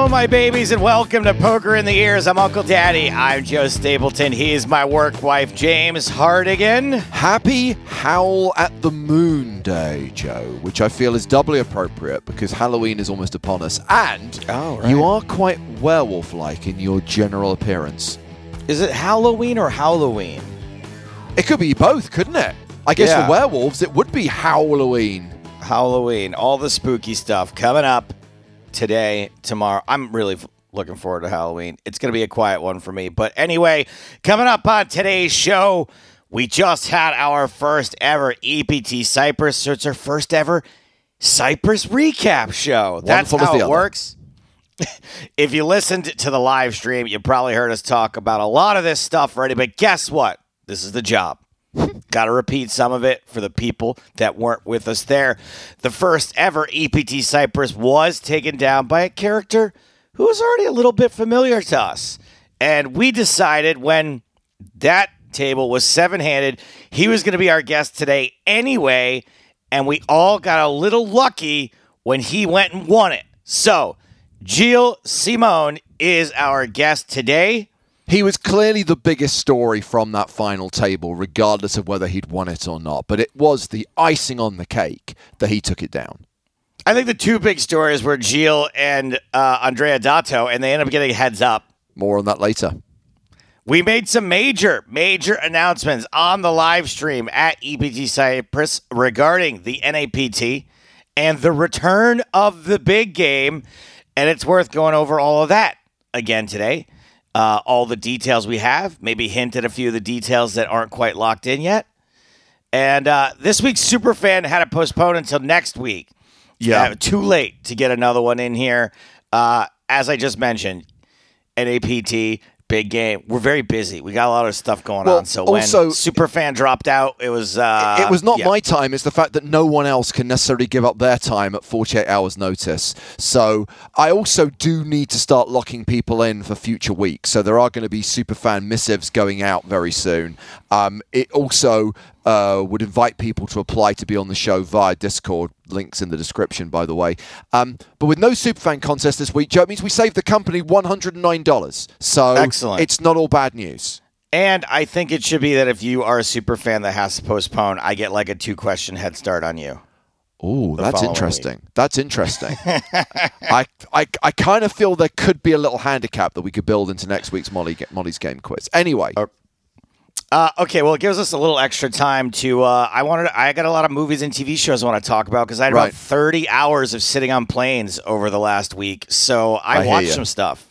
Hello, my babies, and welcome to Poker in the Ears. I'm Uncle Daddy. I'm Joe Stapleton. He's my work wife, James Hardigan. Happy Howl at the Moon Day, Joe, which I feel is doubly appropriate because Halloween is almost upon us, and you are quite werewolf-like in your general appearance. Is it Halloween or Halloween? It could be both, couldn't it? I guess for werewolves, it would be Halloween. Halloween, all the spooky stuff coming up today, tomorrow. I'm really looking forward to Halloween. It's going to be a quiet one for me. But anyway, coming up on today's show, we just had our first ever EPT Cyprus. So it's our first ever Cyprus recap show. That's how it works. If you listened to the live stream, you probably heard us talk about a lot of this stuff already. But guess what? This is the job. Got to repeat some of it for the people that weren't with us there. The first ever EPT Cyprus was taken down by a character who was already a little bit familiar to us. And we decided when that table was seven-handed, he was going to be our guest today anyway. And we all got a little lucky when he went and won it. So, Gilles Simon is our guest today. He was clearly the biggest story from that final table, regardless of whether he'd won it or not. But it was the icing on the cake that he took it down. I think the two big stories were Gilles and Andrea Dato, and they ended up getting a heads up. More on that later. We made some major announcements on the live stream at EPT Cyprus regarding the NAPT and the return of the big game. And it's worth going over all of that again today. All the details we have, maybe hint at a few of the details that aren't quite locked in yet. And this week's Superfan had to postpone until next week. Yeah. Too late to get another one in here. As I just mentioned, NAPT, big game. We're very busy. We got a lot of stuff going on. So when Superfan dropped out, it was... it was not my time. It's the fact that no one else can necessarily give up their time at 48 hours notice. So I also do need to start locking people in for future weeks. So there are going to be Superfan missives going out very soon. It also... would invite people to apply to be on the show via Discord. Links in the description, by the way. But with no Superfan contest this week, Joe, it means we saved the company $109. So excellent. It's not all bad news. And I think it should be that if you are a Superfan that has to postpone, I get like a 2-question head start on you. Oh, that's interesting. That's interesting. I kind of feel there could be a little handicap that we could build into next week's Molly's Game Quiz. Anyway. Okay, well, it gives us a little extra time to. I got a lot of movies and TV shows I want to talk about because I had about 30 hours of sitting on planes over the last week, so I watched some stuff.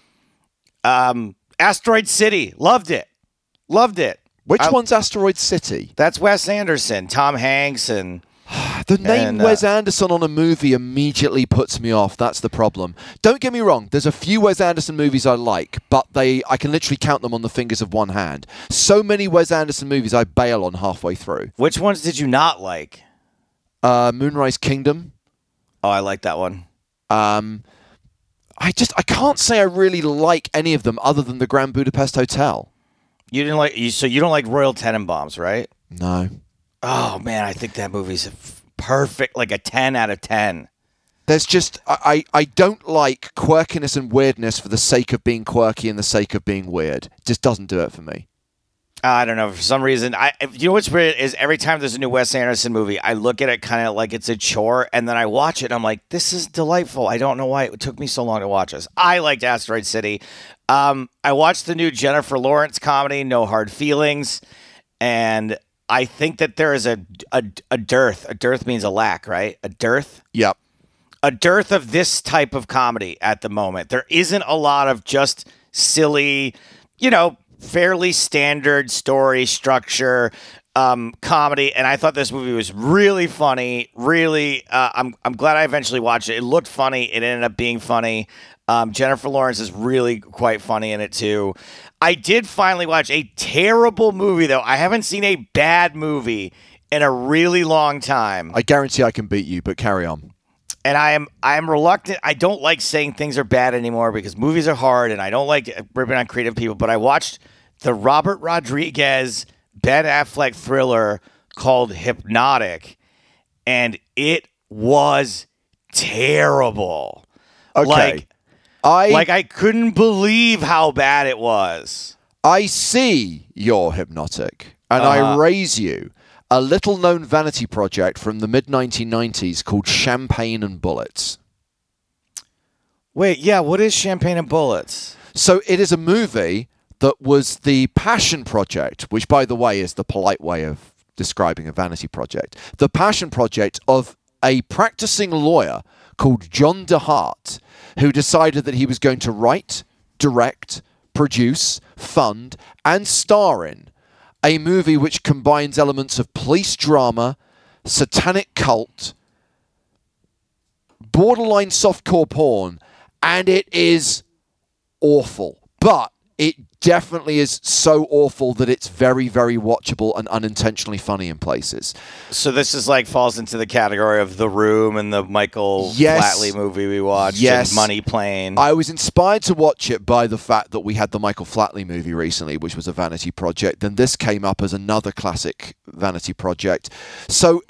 Asteroid City, loved it. Which one's Asteroid City? That's Wes Anderson, Tom Hanks, and. The name Wes Anderson on a movie immediately puts me off. That's the problem. Don't get me wrong. There's a few Wes Anderson movies I like, but I can literally count them on the fingers of one hand. So many Wes Anderson movies I bail on halfway through. Which ones did you not like? Moonrise Kingdom. Oh, I like that one. I can't say I really like any of them other than the Grand Budapest Hotel. You didn't like so you don't like Royal Tenenbaums, right? No. Oh man, I think that movie's perfect, like a 10 out of 10. There's just I don't like quirkiness and weirdness for the sake of being quirky and the sake of being weird. It just doesn't do it for me. I don't know. For some reason, you know what's weird is every time there's a new Wes Anderson movie, I look at it kind of like it's a chore, and then I watch it, and I'm like, this is delightful. I don't know why it took me so long to watch this. I liked Asteroid City. I watched the new Jennifer Lawrence comedy, No Hard Feelings, and I think that there is a dearth. A dearth means a lack, right? A dearth? Yep. A dearth of this type of comedy at the moment. There isn't a lot of just silly, fairly standard story structure comedy. And I thought this movie was really funny. Really, I'm glad I eventually watched it. It looked funny. It ended up being funny. Jennifer Lawrence is really quite funny in it too. I did finally watch a terrible movie, though. I haven't seen a bad movie in a really long time. I guarantee I can beat you, but carry on. And I am reluctant. I don't like saying things are bad anymore because movies are hard, and I don't like ripping on creative people. But I watched the Robert Rodriguez, Ben Affleck thriller called Hypnotic, and it was terrible. Okay. Like, I couldn't believe how bad it was. I see you're hypnotic, and I raise you a little-known vanity project from the mid-1990s called Champagne and Bullets. Wait, yeah, what is Champagne and Bullets? So it is a movie that was the passion project, which, by the way, is the polite way of describing a vanity project. The passion project of a practicing lawyer called John DeHart, who decided that he was going to write, direct, produce, fund, and star in a movie which combines elements of police drama, satanic cult, borderline softcore porn, and it is awful. But it definitely is so awful that it's very, very watchable and unintentionally funny in places. So this is like falls into the category of The Room and the Michael Flatley movie we watched, and Money Plane. I was inspired to watch it by the fact that we had the Michael Flatley movie recently, which was a vanity project, and this came up as another classic vanity project. So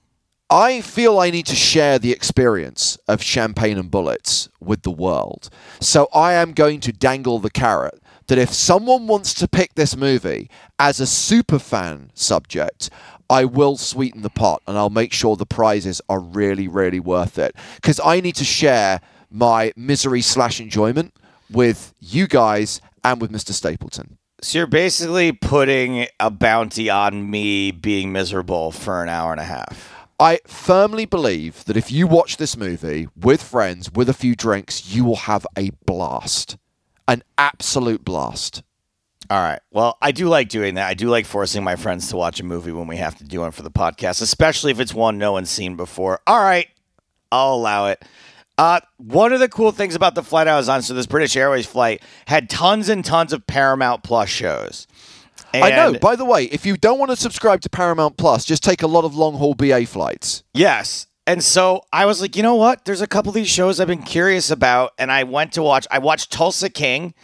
I feel I need to share the experience of Champagne and Bullets with the world. So I am going to dangle the carrot that if someone wants to pick this movie as a superfan subject, I will sweeten the pot and I'll make sure the prizes are really, really worth it. Because I need to share my misery/enjoyment with you guys and with Mr. Stapleton. So you're basically putting a bounty on me being miserable for an hour and a half. I firmly believe that if you watch this movie with friends, with a few drinks, you will have a blast. An absolute blast. All right. Well, I do like doing that. I do like forcing my friends to watch a movie when we have to do one for the podcast, especially if it's one no one's seen before. All right. I'll allow it. One of the cool things about the flight I was on, so this British Airways flight, had tons and tons of Paramount Plus shows. And I know. By the way, if you don't want to subscribe to Paramount Plus, just take a lot of long-haul BA flights. Yes. And so I was like, you know what? There's a couple of these shows I've been curious about, and I watched Tulsa King.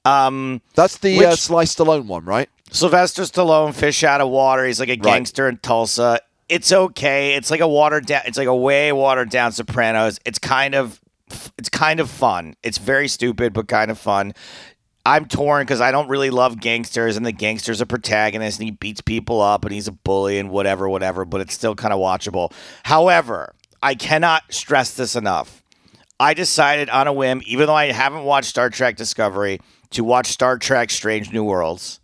That's the Sly Stallone one, right? Sylvester Stallone, fish out of water. He's like a gangster in Tulsa. It's okay. It's like a way watered down Sopranos. It's kind of fun. It's very stupid, but kind of fun. I'm torn because I don't really love gangsters, and the gangster's a protagonist, and he beats people up, and he's a bully, and whatever, but it's still kind of watchable. However, I cannot stress this enough. I decided on a whim, even though I haven't watched Star Trek Discovery, to watch Star Trek Strange New Worlds.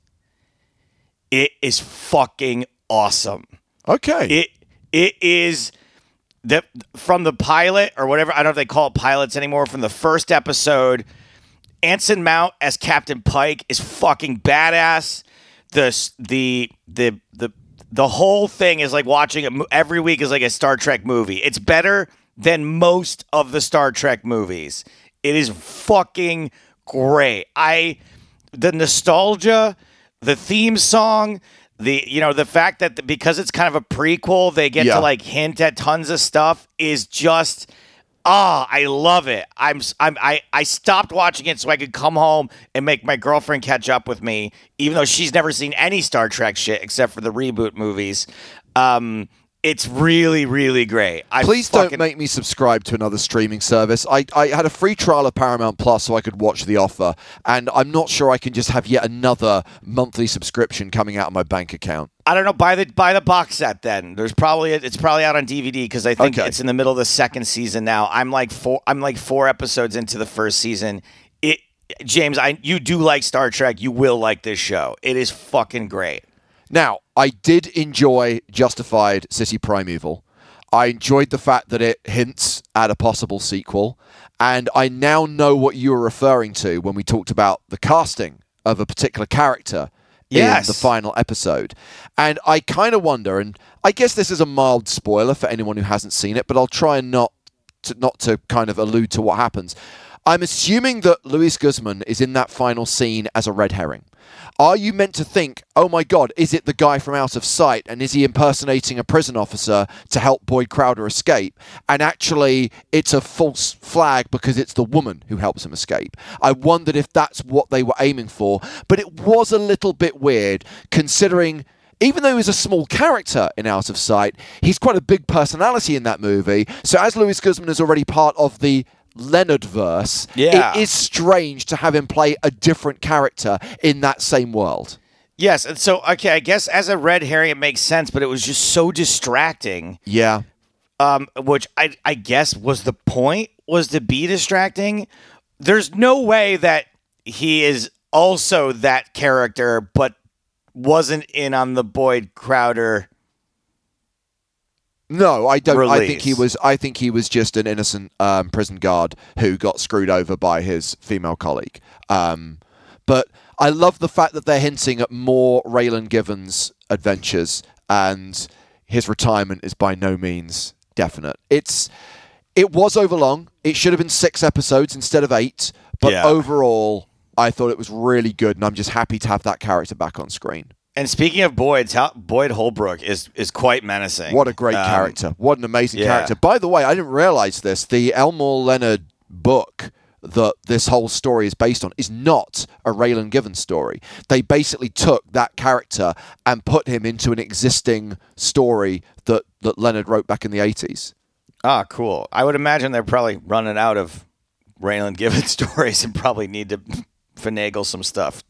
It is fucking awesome. Okay. It is... from the pilot, or whatever, I don't know if they call it pilots anymore, from the first episode... Anson Mount as Captain Pike is fucking badass. The whole thing is like watching every week is like a Star Trek movie. It's better than most of the Star Trek movies. It is fucking great. The nostalgia, the theme song, the fact that because it's kind of a prequel, they get to like hint at tons of stuff is just. I love it. I stopped watching it so I could come home and make my girlfriend catch up with me, even though she's never seen any Star Trek shit except for the reboot movies. It's really, really great. Please don't make me subscribe to another streaming service. I had a free trial of Paramount Plus so I could watch The Offer, and I'm not sure I can just have yet another monthly subscription coming out of my bank account. I don't know. Buy the box set then. It's probably out on DVD because I think it's in the middle of the second season now. I'm like 4 episodes into the first season. James, you do like Star Trek. You will like this show. It is fucking great. Now, I did enjoy Justified City Primeval. I enjoyed the fact that it hints at a possible sequel. And I now know what you were referring to when we talked about the casting of a particular character in the final episode. And I kind of wonder, and I guess this is a mild spoiler for anyone who hasn't seen it, but I'll try and not to kind of allude to what happens. I'm assuming that Luis Guzman is in that final scene as a red herring. Are you meant to think, oh my God, is it the guy from Out of Sight? And is he impersonating a prison officer to help Boyd Crowder escape? And actually, it's a false flag because it's the woman who helps him escape. I wondered if that's what they were aiming for. But it was a little bit weird, considering... Even though he's a small character in Out of Sight, he's quite a big personality in that movie. So as Luis Guzman is already part of the Leonard-verse, Yeah. it is strange to have him play a different character in that same world. Yes, and so, okay, I guess as a red herring it makes sense, but it was just so distracting, Yeah. which I guess was the point, was to be distracting. There's no way that he is also that character, but wasn't in on the Boyd Crowder. No, I don't. Release. I think he was just an innocent prison guard who got screwed over by his female colleague. But I love the fact that they're hinting at more Raylan Givens adventures, and his retirement is by no means definite. It was overlong. It should have been 6 episodes instead of 8. But overall, I thought it was really good, and I'm just happy to have that character back on screen. And speaking of Boyd Holbrook is quite menacing. What a great character. What an amazing character. By the way, I didn't realize this. The Elmore Leonard book that this whole story is based on is not a Raylan Givens story. They basically took that character and put him into an existing story that Leonard wrote back in the 80s. Ah, cool. I would imagine they're probably running out of Raylan Givens stories and probably need to finagle some stuff.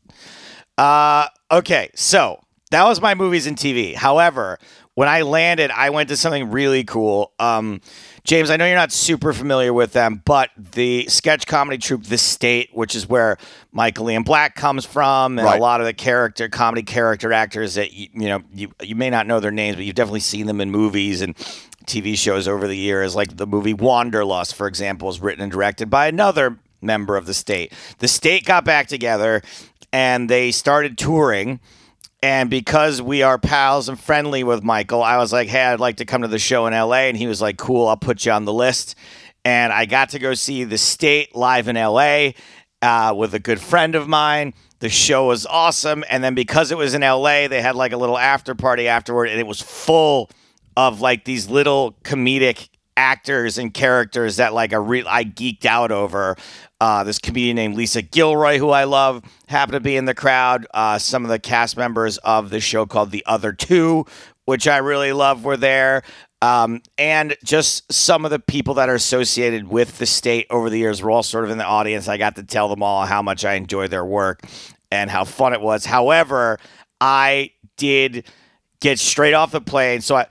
Okay, so that was my movies and TV. However, when I landed, I went to something really cool. James, I know you're not super familiar with them, but the sketch comedy troupe The State, which is where Michael Ian Black comes from, and a lot of the comedy character actors that you may not know their names, but you've definitely seen them in movies and TV shows over the years. Like the movie Wanderlust, for example, was written and directed by another member of The State. The State got back together and they started touring. And because we are pals and friendly with Michael, I was like, hey, I'd like to come to the show in LA. And he was like, cool, I'll put you on the list. And I got to go see The State live in LA with a good friend of mine. The show was awesome. And then because it was in LA, they had like a little after party afterward. And it was full of like these little comedic actors and characters that like I geeked out over. This comedian named Lisa Gilroy, who I love, happened to be in the crowd. Some of the cast members of the show called The Other Two, which I really love, were there. And just some of the people that are associated with The State over the years were all sort of in the audience. I got to tell them all how much I enjoyed their work and how fun it was. However, I did get straight off the plane. So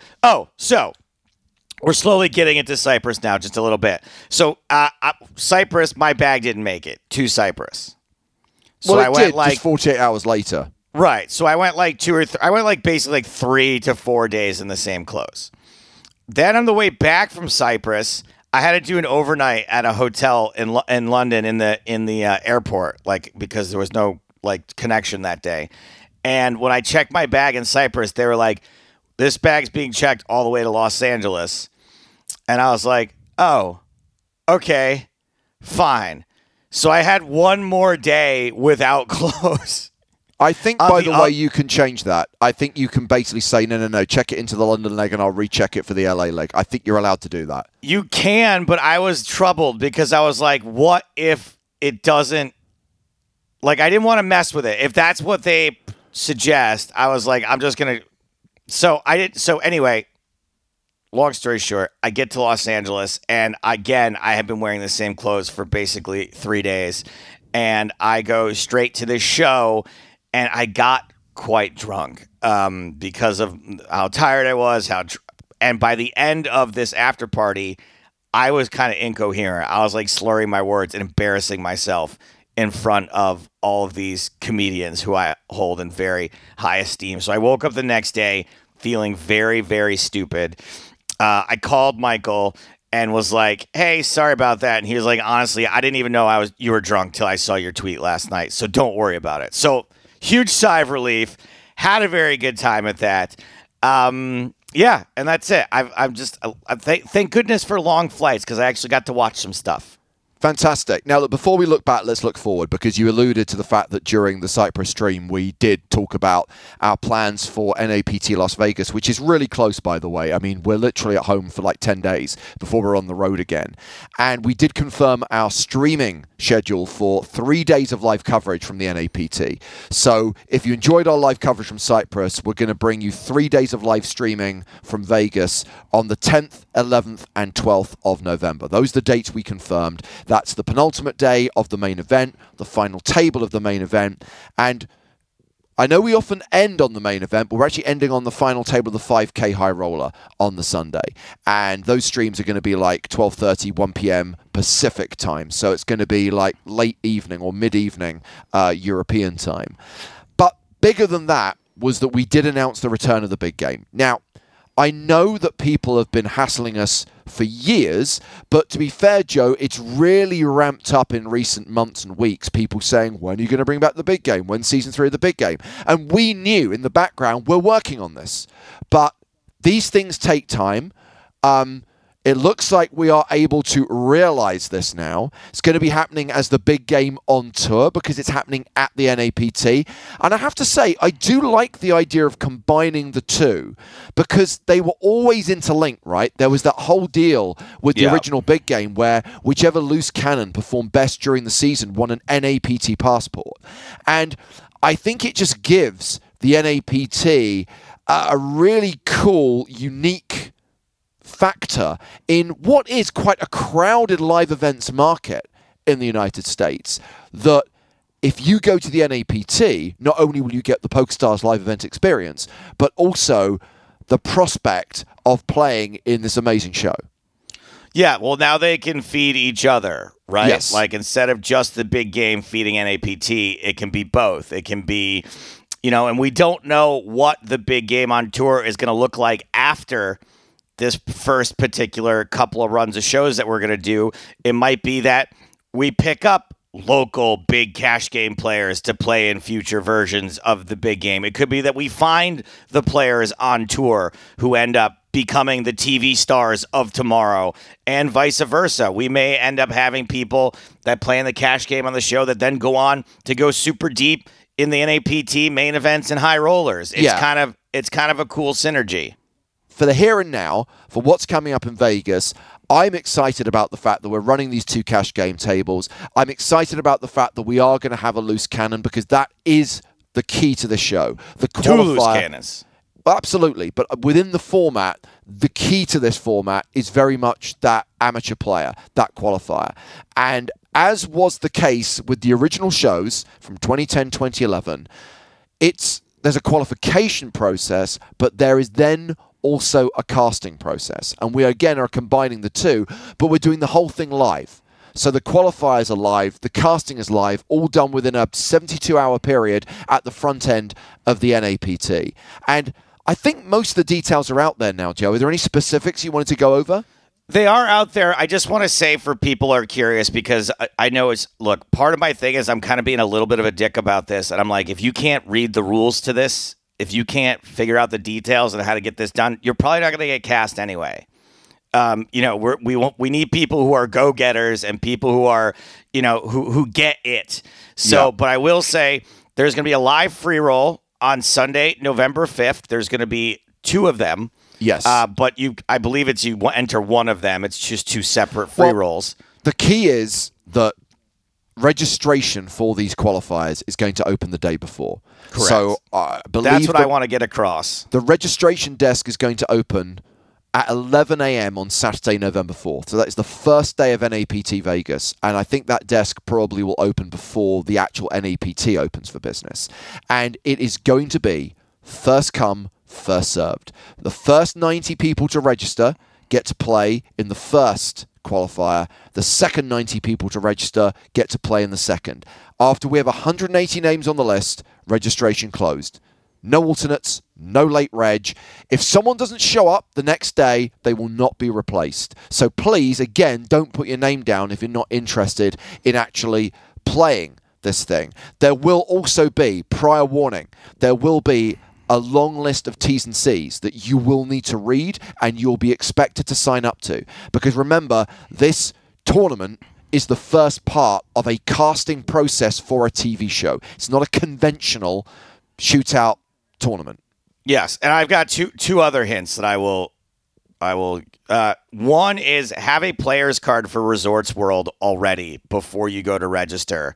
we're slowly getting into Cyprus now, just a little bit. So Cyprus, my bag didn't make it to Cyprus. So well, I went just 48 hours later. Right. So I went like basically 3 to 4 days in the same clothes. Then on the way back from Cyprus, I had to do an overnight at a hotel in London in the airport, like because there was no like connection that day. And when I checked my bag in Cyprus, they were like, "This bag's being checked all the way to Los Angeles." And I was like, oh, okay, fine. So I had one more day without clothes. I think, by the way, you can change that. I think you can basically say, no, check it into the London leg and I'll recheck it for the LA leg. I think you're allowed to do that. You can, but I was troubled because I was like, what if it doesn't, like, I didn't want to mess with it. If that's what they suggest, I was like, I'm just going to, so anyway, long story short, I get to Los Angeles, and again, I have been wearing the same clothes for basically 3 days, and I go straight to this show, and I got quite drunk because of how tired I was, and by the end of this after party, I was kind of incoherent. I was like slurring my words and embarrassing myself in front of all of these comedians who I hold in very high esteem. So I woke up the next day feeling very, very stupid. I called Michael and was like, hey, sorry about that. And he was like, honestly, I didn't even know you were drunk till I saw your tweet last night. So don't worry about it. So huge sigh of relief. Had a very good time at that. Yeah, and that's it. Thank goodness for long flights because I actually got to watch some stuff. Fantastic. Now, look, before we look back, let's look forward, because you alluded to the fact that during the Cyprus stream, we did talk about our plans for NAPT Las Vegas, which is really close, by the way. I mean, we're literally at home for like 10 days before we're on the road again. And we did confirm our streaming schedule for 3 days of live coverage from the NAPT. So if you enjoyed our live coverage from Cyprus, we're going to bring you 3 days of live streaming from Vegas on the 10th, 11th, and 12th of November. Those are the dates we confirmed. That's the penultimate day of the main event, the final table of the main event, and I know we often end on the main event, but we're actually ending on the final table of the 5K High Roller on the Sunday. And those streams are going to be like 12:30, 1 p.m. Pacific time. So it's going to be like late evening or mid-evening European time. But bigger than that was that we did announce the return of the big game. Now, I know that people have been hassling us for years, but to be fair, Joe, it's really ramped up in recent months and weeks. People saying, when are you going to bring back the big game? When's season 3 of the big game? And we knew in the background we're working on this. But these things take time. It looks like we are able to realize this now. It's going to be happening as the big game on tour because it's happening at the NAPT. And I have to say, I do like the idea of combining the two because they were always interlinked, right? There was that whole deal with the original big game where whichever loose cannon performed best during the season won an NAPT passport. And I think it just gives the NAPT a really cool, unique factor in what is quite a crowded live events market in the United States, that if you go to the NAPT, not only will you get the PokerStars live event experience, but also the prospect of playing in this amazing show. Yeah, well, now they can feed each other, right? Yes. Like, instead of just the big game feeding NAPT, it can be both. It can be, and we don't know what the big game on tour is going to look like after this first particular couple of runs of shows that we're going to do. It might be that we pick up local big cash game players to play in future versions of the big game. It could be that we find the players on tour who end up becoming the TV stars of tomorrow, and vice versa. We may end up having people that play in the cash game on the show that then go on to go super deep in the NAPT main events and high rollers. It's kind of a cool synergy. For the here and now, for what's coming up in Vegas, I'm excited about the fact that we're running these 2 cash game tables. I'm excited about the fact that we are going to have a loose cannon because that is the key to the show. The qualifier, 2 loose cannons. Absolutely, but within the format, the key to this format is very much that amateur player, that qualifier. And as was the case with the original shows from 2010, 2011, there's a qualification process, but there is then also a casting process. And we again are combining the two, but we're doing the whole thing live. So the qualifiers are live, the casting is live, all done within a 72-hour period at the front end of the NAPT. And I think most of the details are out there now, Joe. Are there any specifics you wanted to go over? They are out there. I just want to say, for people who are curious, because I know look, part of my thing is I'm kind of being a little bit of a dick about this. And I'm like, if you can't read the rules to this, if you can't figure out the details and how to get this done, you're probably not going to get cast anyway. We need people who are go-getters and people who are, who get it. So, But I will say there's going to be a live free roll on Sunday, November 5th. There's going to be 2 of them. Yes. But I believe you enter one of them. It's just 2 separate free rolls. The key is that registration for these qualifiers is going to open the day before. Correct. So I believe that's what I want to get across. The registration desk is going to open at 11 a.m. on Saturday, November 4th. So that is the first day of NAPT Vegas. And I think that desk probably will open before the actual NAPT opens for business. And it is going to be first come, first served. The first 90 people to register get to play in the first qualifier. The second 90 people to register get to play in the second. After we have 180 names on the list, registration closed. No alternates, no late reg. If someone doesn't show up the next day, they will not be replaced. So please, again, don't put your name down if you're not interested in actually playing this thing. There will also be, prior warning, there will be a long list of T's and C's that you will need to read and you'll be expected to sign up to. Because remember, this tournament is the first part of a casting process for a TV show. It's not a conventional shootout tournament. Yes, and I've got two other hints that I will. One is have a player's card for Resorts World already before you go to register.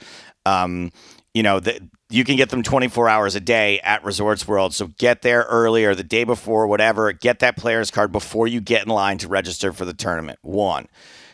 You can get them 24 hours a day at Resorts World, so get there early or the day before, whatever. Get that player's card before you get in line to register for the tournament. 1.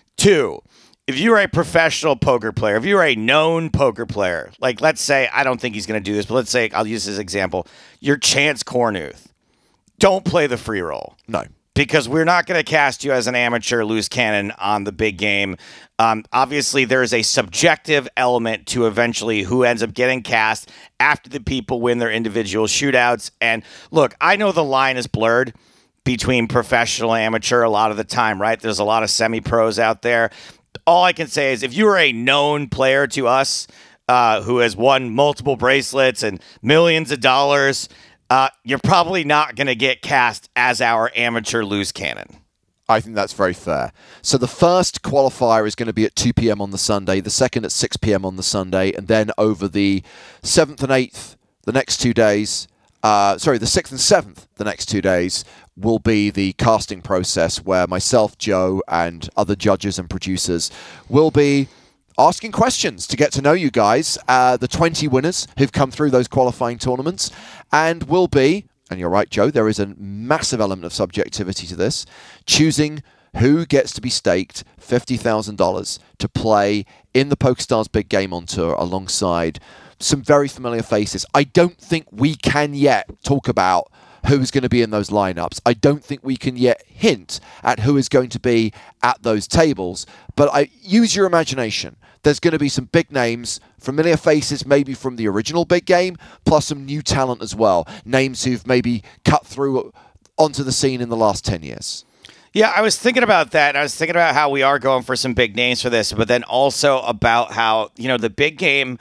2, if you're a professional poker player, if you're a known poker player, like let's say, I don't think he's going to do this, but let's say, I'll use this example, you're Chance Cornuth. Don't play the free roll. No. Because we're not going to cast you as an amateur loose cannon on the big game. Obviously, there is a subjective element to eventually who ends up getting cast after the people win their individual shootouts. And look, I know the line is blurred between professional and amateur a lot of the time, right? There's a lot of semi-pros out there. All I can say is if you are a known player to us who has won multiple bracelets and millions of dollars, you're probably not going to get cast as our amateur loose cannon. I think that's very fair. So the first qualifier is going to be at 2 p.m. on the Sunday, the second at 6 p.m. on the Sunday, and then over the 7th and 8th, the next 2 days, the 6th and 7th, the next 2 days, will be the casting process where myself, Joe, and other judges and producers will be asking questions to get to know you guys, the 20 winners who've come through those qualifying tournaments, and will be, and you're right, Joe, there is a massive element of subjectivity to this, choosing who gets to be staked $50,000 to play in the PokerStars Big Game on Tour alongside some very familiar faces. I don't think we can yet talk about who's going to be in those lineups. I don't think we can yet hint at who is going to be at those tables, but use your imagination. There's going to be some big names, familiar faces maybe from the original Big Game, plus some new talent as well. Names who've maybe cut through onto the scene in the last 10 years. Yeah, I was thinking about that. I was thinking about how we are going for some big names for this, but then also about how, the Big Game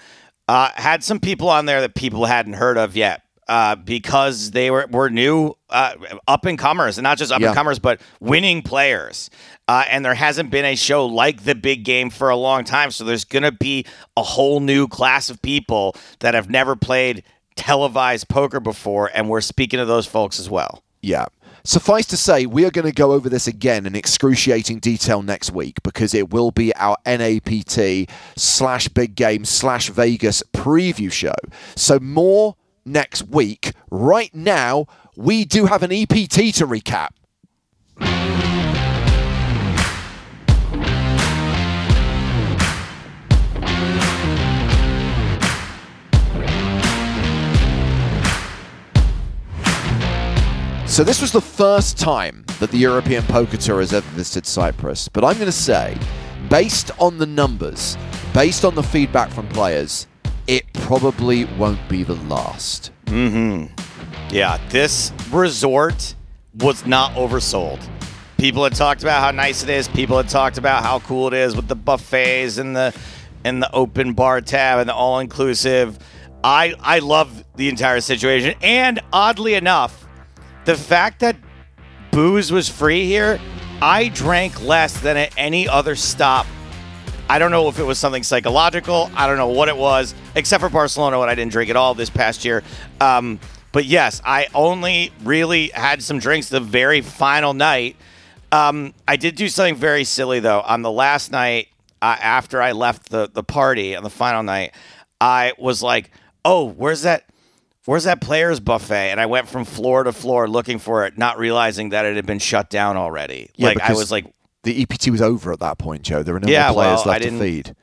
had some people on there that people hadn't heard of yet. Because they were new up-and-comers, and not just up-and-comers, but winning players. And there hasn't been a show like the Big Game for a long time, so there's going to be a whole new class of people that have never played televised poker before, and we're speaking to those folks as well. Yeah. Suffice to say, we are going to go over this again in excruciating detail next week because it will be our NAPT/Big Game/Vegas preview show. So more next week. Right now, we do have an EPT to recap. So this was the first time that the European Poker Tour has ever visited Cyprus. But I'm going to say, based on the numbers, based on the feedback from players, it probably won't be the last. Yeah, this resort was not oversold. People had talked about how nice it is. People had talked about how cool it is with the buffets and the open bar tab and the all-inclusive. I love the entire situation. And oddly enough, the fact that booze was free here, I drank less than at any other stop. I don't know if it was something psychological. I don't know what it was, except for Barcelona when I didn't drink at all this past year. But yes, I only really had some drinks the very final night. I did do something very silly, though. On the last night, after I left the party on the final night, I was like, oh, where's that players buffet? And I went from floor to floor looking for it, not realizing that it had been shut down already. Yeah, I was like, the EPT was over at that point, Joe. There were no more players left to feed.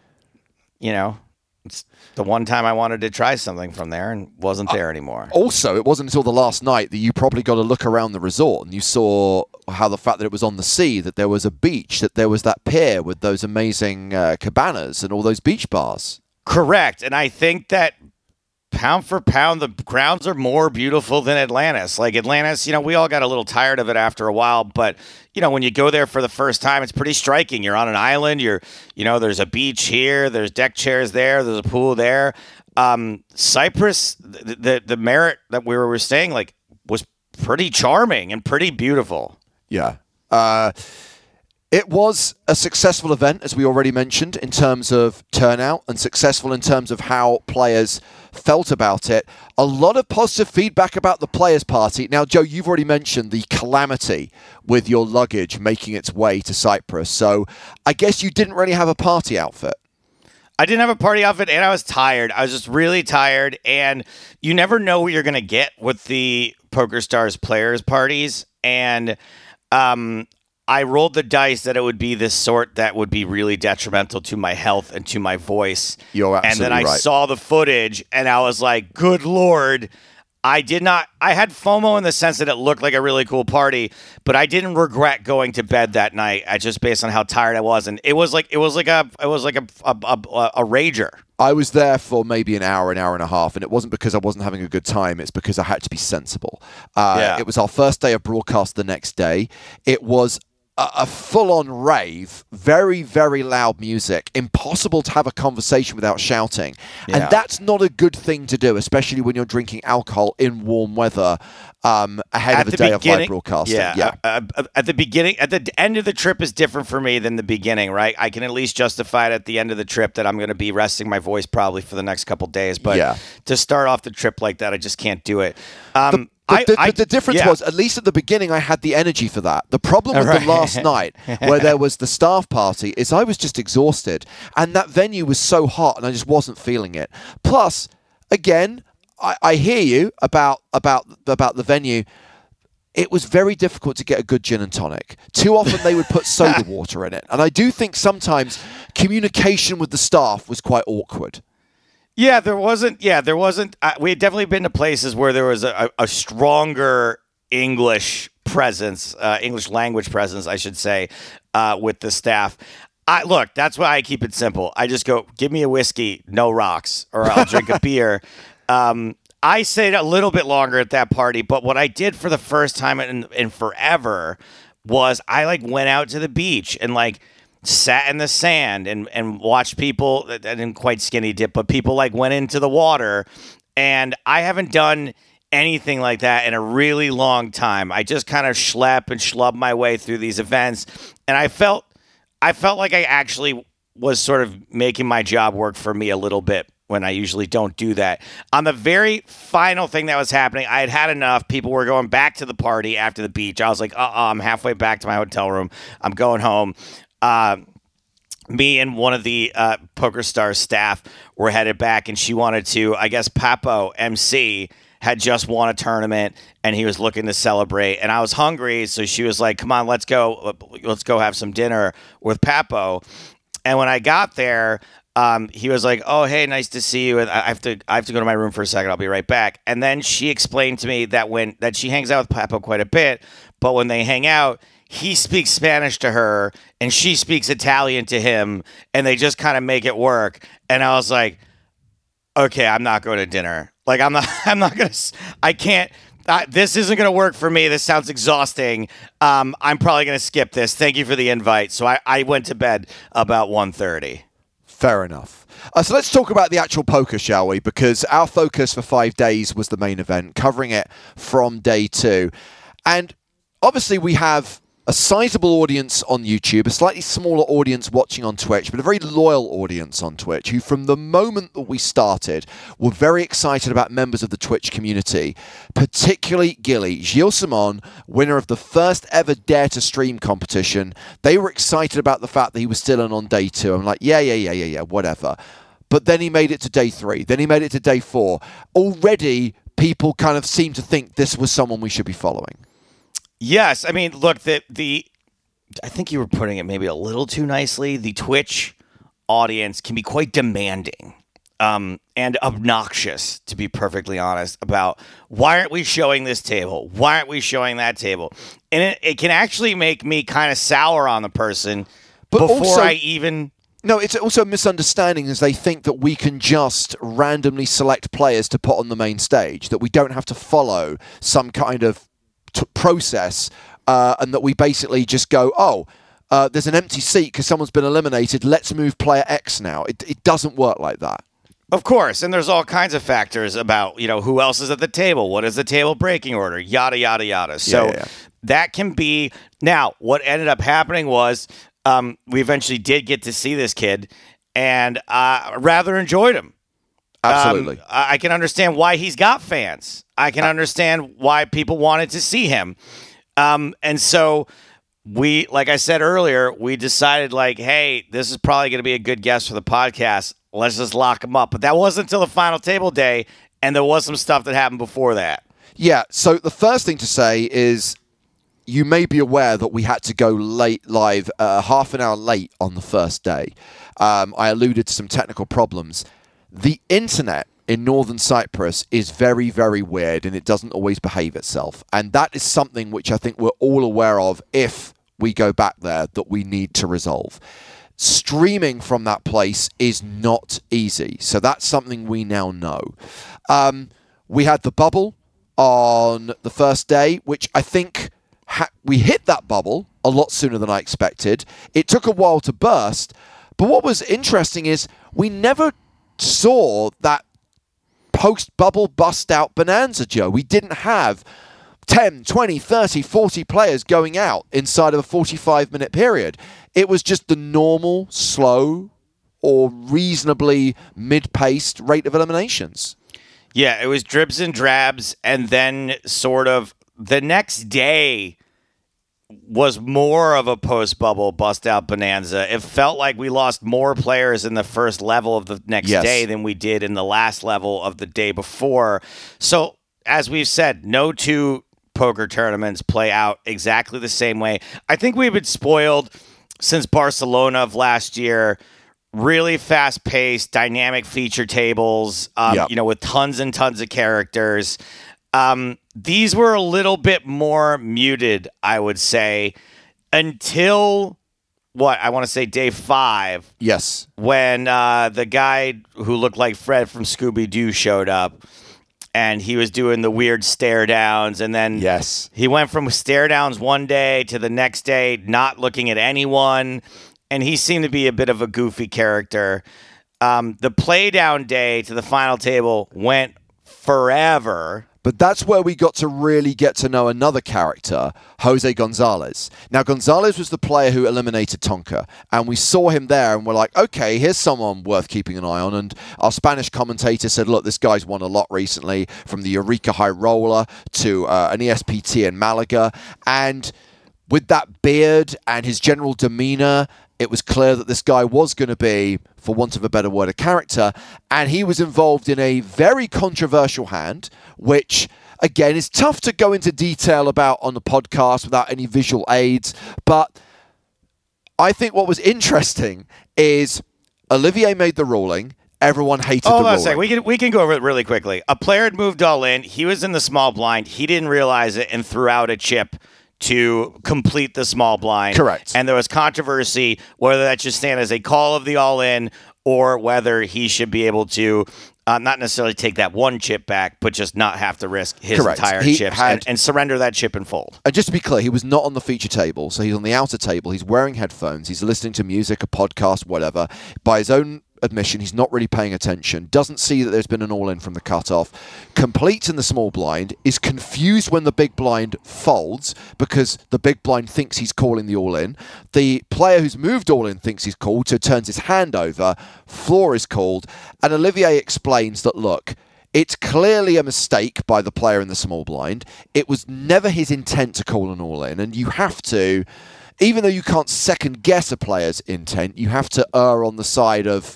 It's the one time I wanted to try something from there and wasn't there anymore. Also, it wasn't until the last night that you probably got to look around the resort and you saw how the fact that it was on the sea, that there was a beach, that there was that pier with those amazing cabanas and all those beach bars. Correct. And I think that pound for pound, the grounds are more beautiful than Atlantis. Like Atlantis, we all got a little tired of it after a while, but when you go there for the first time, it's pretty striking. You're on an island, there's a beach here, there's deck chairs there's a pool there. Cyprus, the Merit that we were staying was pretty charming and pretty beautiful. Yeah. It was a successful event, as we already mentioned, in terms of turnout and successful in terms of how players felt about it. A lot of positive feedback about the players' party. Now, Joe, you've already mentioned the calamity with your luggage making its way to Cyprus. So I guess you didn't really have a party outfit. I didn't have a party outfit, and I was tired. I was just really tired, and you never know what you're going to get with the PokerStars players' parties. And I rolled the dice that it would be this sort that would be really detrimental to my health and to my voice. You're absolutely right. And then I right. saw the footage, and I was like, good Lord. I had FOMO in the sense that it looked like a really cool party, but I didn't regret going to bed that night. Just based on how tired I was, and it was like a rager. I was there for maybe an hour and a half, and it wasn't because I wasn't having a good time. It's because I had to be sensible. It was our first day of broadcast the next day. It was a full-on rave, very, very loud music, impossible to have a conversation without shouting. Yeah. And that's not a good thing to do, especially when you're drinking alcohol in warm weather ahead of a day of live broadcasting. At the end of the trip is different for me than the beginning, right? I can at least justify it at the end of the trip that I'm going to be resting my voice probably for the next couple days. But to start off the trip like that, I just can't do it. The difference was, at least at the beginning, I had the energy for that. The problem with the last night, where there was the staff party, is I was just exhausted. And that venue was so hot, and I just wasn't feeling it. Plus, again, I hear you about the venue. It was very difficult to get a good gin and tonic. Too often they would put soda water in it. And I do think sometimes communication with the staff was quite awkward. Yeah, there wasn't. We had definitely been to places where there was a stronger English presence, English language presence, I should say, with the staff. Look, that's why I keep it simple. I just go, give me a whiskey, no rocks, or I'll drink a beer. I stayed a little bit longer at that party, but what I did for the first time in forever was I went out to the beach and sat in the sand and watched people. I didn't quite skinny dip, but people went into the water, and I haven't done anything like that in a really long time. I just kind of schlub my way through these events, and I felt like I actually was sort of making my job work for me a little bit when I usually don't do that. On the very final thing that was happening, I had enough. People were going back to the party after the beach. I was like, I'm halfway back to my hotel room. I'm going home. Me and one of the PokerStars staff were headed back, and she wanted to, I guess Papo MC had just won a tournament, and he was looking to celebrate, and I was hungry, so she was like, come on, let's go have some dinner with Papo. And when I got there, he was like, oh, hey, nice to see you. And I have to go to my room for a second. I'll be right back. And then she explained to me that she hangs out with Papo quite a bit, but when they hang out, he speaks Spanish to her, and she speaks Italian to him, and they just kind of make it work. And I was like, okay, I'm not going to dinner. I can't. This isn't going to work for me. This sounds exhausting. I'm probably going to skip this. Thank you for the invite. So I went to bed about 1:30. Fair enough. So let's talk about the actual poker, shall we? Because our focus for 5 days was the main event, covering it from day 2. And obviously we have a sizable audience on YouTube, a slightly smaller audience watching on Twitch, but a very loyal audience on Twitch who, from the moment that we started, were very excited about members of the Twitch community, particularly Gilly. Gilles Simon, winner of the first ever Dare to Stream competition. They were excited about the fact that he was still in on day 2. I'm like, yeah, whatever. But then he made it to day 3. Then he made it to day 4. Already, people kind of seem to think this was someone we should be following. Yes, I mean, look, I think you were putting it maybe a little too nicely. The Twitch audience can be quite demanding and obnoxious, to be perfectly honest, about why aren't we showing this table? Why aren't we showing that table? And it can actually make me kind of sour on the person No, it's also a misunderstanding as they think that we can just randomly select players to put on the main stage, that we don't have to follow some kind of process, and that we basically just go, there's an empty seat because someone's been eliminated, let's move player X now. It doesn't work like that. Of course, and there's all kinds of factors about, who else is at the table, what is the table breaking order, yada, yada, yada. So that can be... Now, what ended up happening was we eventually did get to see this kid, and rather enjoyed him. Absolutely. I can understand why he's got fans. I can understand why people wanted to see him. And so... like I said earlier, we decided hey, this is probably going to be a good guest for the podcast. Let's just lock him up. But that wasn't until the final table day, and there was some stuff that happened before that. Yeah, so the first thing to say is you may be aware that we had to go live half an hour late on the first day. I alluded to some technical problems. The internet in northern Cyprus is very, very weird, and it doesn't always behave itself. And that is something which I think we're all aware of if we go back there, that we need to resolve. Streaming from that place is not easy. So that's something we now know. We had the bubble on the first day, which I think we hit that bubble a lot sooner than I expected. It took a while to burst. But what was interesting is we never saw that post-bubble bust-out bonanza, Joe. We didn't have 10, 20, 30, 40 players going out inside of a 45-minute period. It was just the normal, slow, or reasonably mid-paced rate of eliminations. Yeah, it was dribs and drabs, and then sort of the next day was more of a post-bubble bust-out bonanza. It felt like we lost more players in the first level of the next day than we did in the last level of the day before. So, as we've said, no two poker tournaments play out exactly the same way. I think we've been spoiled since Barcelona of last year. Really fast-paced, dynamic feature tables, with tons and tons of characters. These were a little bit more muted, I would say, until day 5. Yes. When the guy who looked like Fred from Scooby-Doo showed up, and he was doing the weird stare downs, and then he went from stare downs one day to the next day not looking at anyone, and he seemed to be a bit of a goofy character. The play down day to the final table went forever. But that's where we got to really get to know another character, Jose Gonzalez. Now, Gonzalez was the player who eliminated Tonka, and we saw him there, and we're like, okay, here's someone worth keeping an eye on. And our Spanish commentator said, look, this guy's won a lot recently, from the Eureka High Roller to an ESPT in Malaga. And with that beard and his general demeanor, it was clear that this guy was going to be, for want of a better word, a character. And he was involved in a very controversial hand, which, again, is tough to go into detail about on the podcast without any visual aids. But I think what was interesting is Olivier made the ruling. Everyone hated the ruling. Hold on a second. We can go over it really quickly. A player had moved all in. He was in the small blind. He didn't realize it and threw out a chip to complete the small blind. Correct. And there was controversy whether that should stand as a call of the all-in or whether he should be able to not necessarily take that one chip back, but just not have to risk his entire chips and surrender that chip and fold. And just to be clear, he was not on the feature table, so he's on the outer table. He's wearing headphones. He's listening to music, a podcast, whatever. By his own admission, he's not really paying attention, doesn't see that there's been an all-in from the cutoff, completes in the small blind, is confused when the big blind folds because the big blind thinks he's calling the all-in. The player who's moved all-in thinks he's called, so turns his hand over, floor is called, and Olivier explains that, look, it's clearly a mistake by the player in the small blind. It was never his intent to call an all-in, and you have to, even though you can't second guess a player's intent, you have to err on the side of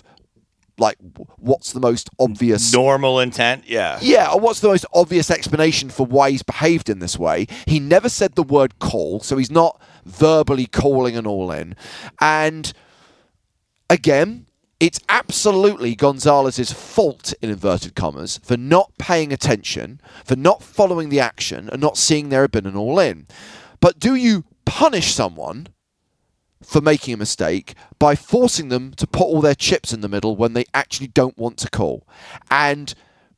what's the most obvious... Normal intent, yeah. Yeah, or what's the most obvious explanation for why he's behaved in this way. He never said the word call, so he's not verbally calling an all-in. And, again, it's absolutely Gonzalez's fault, in inverted commas, for not paying attention, for not following the action, and not seeing there had been an all-in. But do you punish someone for making a mistake by forcing them to put all their chips in the middle when they actually don't want to call? And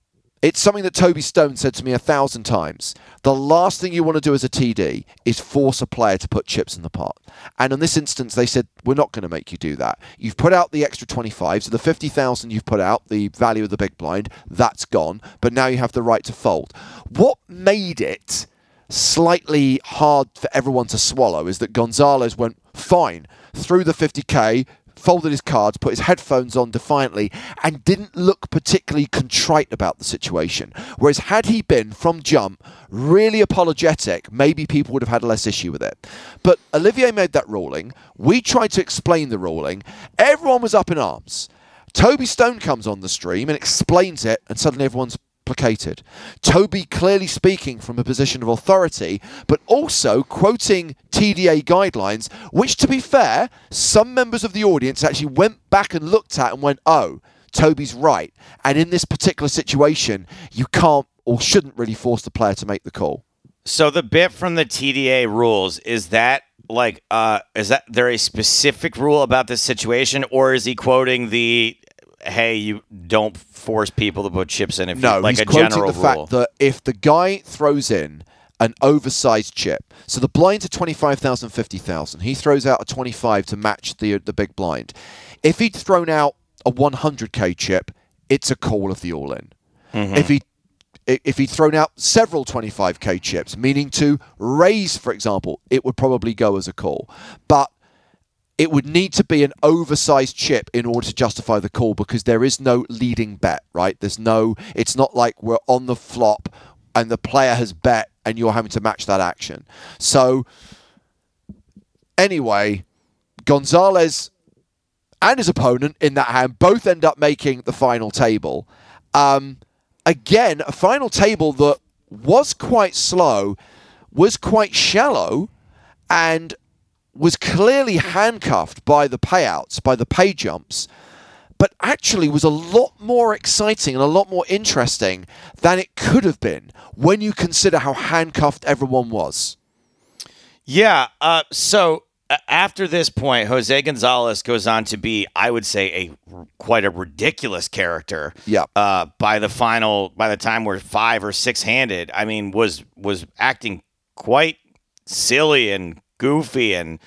It's something that Toby Stone said to me 1,000 times. The last thing you want to do as a TD is force a player to put chips in the pot. And in this instance, they said, we're not going to make you do that. You've put out the extra 25, so the 50,000 you've put out, the value of the big blind, that's gone. But now you have the right to fold. What made it slightly hard for everyone to swallow is that Gonzalez went fine through the 50k, folded his cards, put his headphones on defiantly, and didn't look particularly contrite about the situation. Whereas had he been, from jump, really apologetic, maybe people would have had less issue with it. But Olivier made that ruling. We tried to explain the ruling. Everyone was up in arms. Toby Stone comes on the stream and explains it, and suddenly everyone's placated. Toby clearly speaking from a position of authority, but also quoting TDA guidelines, which, to be fair, some members of the audience actually went back and looked at and went, oh, Toby's right. And in this particular situation, you can't or shouldn't really force the player to make the call. So the bit from the TDA rules, is that there a specific rule about this situation, or is he quoting the hey, you don't force people to put chips in if no, you like he's a general quoting the rule. fact that if the guy throws in an oversized chip, so the blinds are 25,000, 50,000. He throws out a 25 to match the big blind. If he'd thrown out a 100k chip, it's a call of the all-in. Mm-hmm. If he'd thrown out several 25k chips, meaning to raise, for example, it would probably go as a call. But it would need to be an oversized chip in order to justify the call, because there is no leading bet, right? It's not like we're on the flop and the player has bet and you're having to match that action. So anyway, Gonzalez and his opponent in that hand both end up making the final table. Again, a final table that was quite slow, was quite shallow, and was clearly handcuffed by the payouts, by the pay jumps, but actually was a lot more exciting and a lot more interesting than it could have been when you consider how handcuffed everyone was. Yeah, so after this point, Jose Gonzalez goes on to be, I would say, quite a ridiculous character. Yeah. By the time we're 5 or 6 handed, I mean, was acting quite silly and goofy and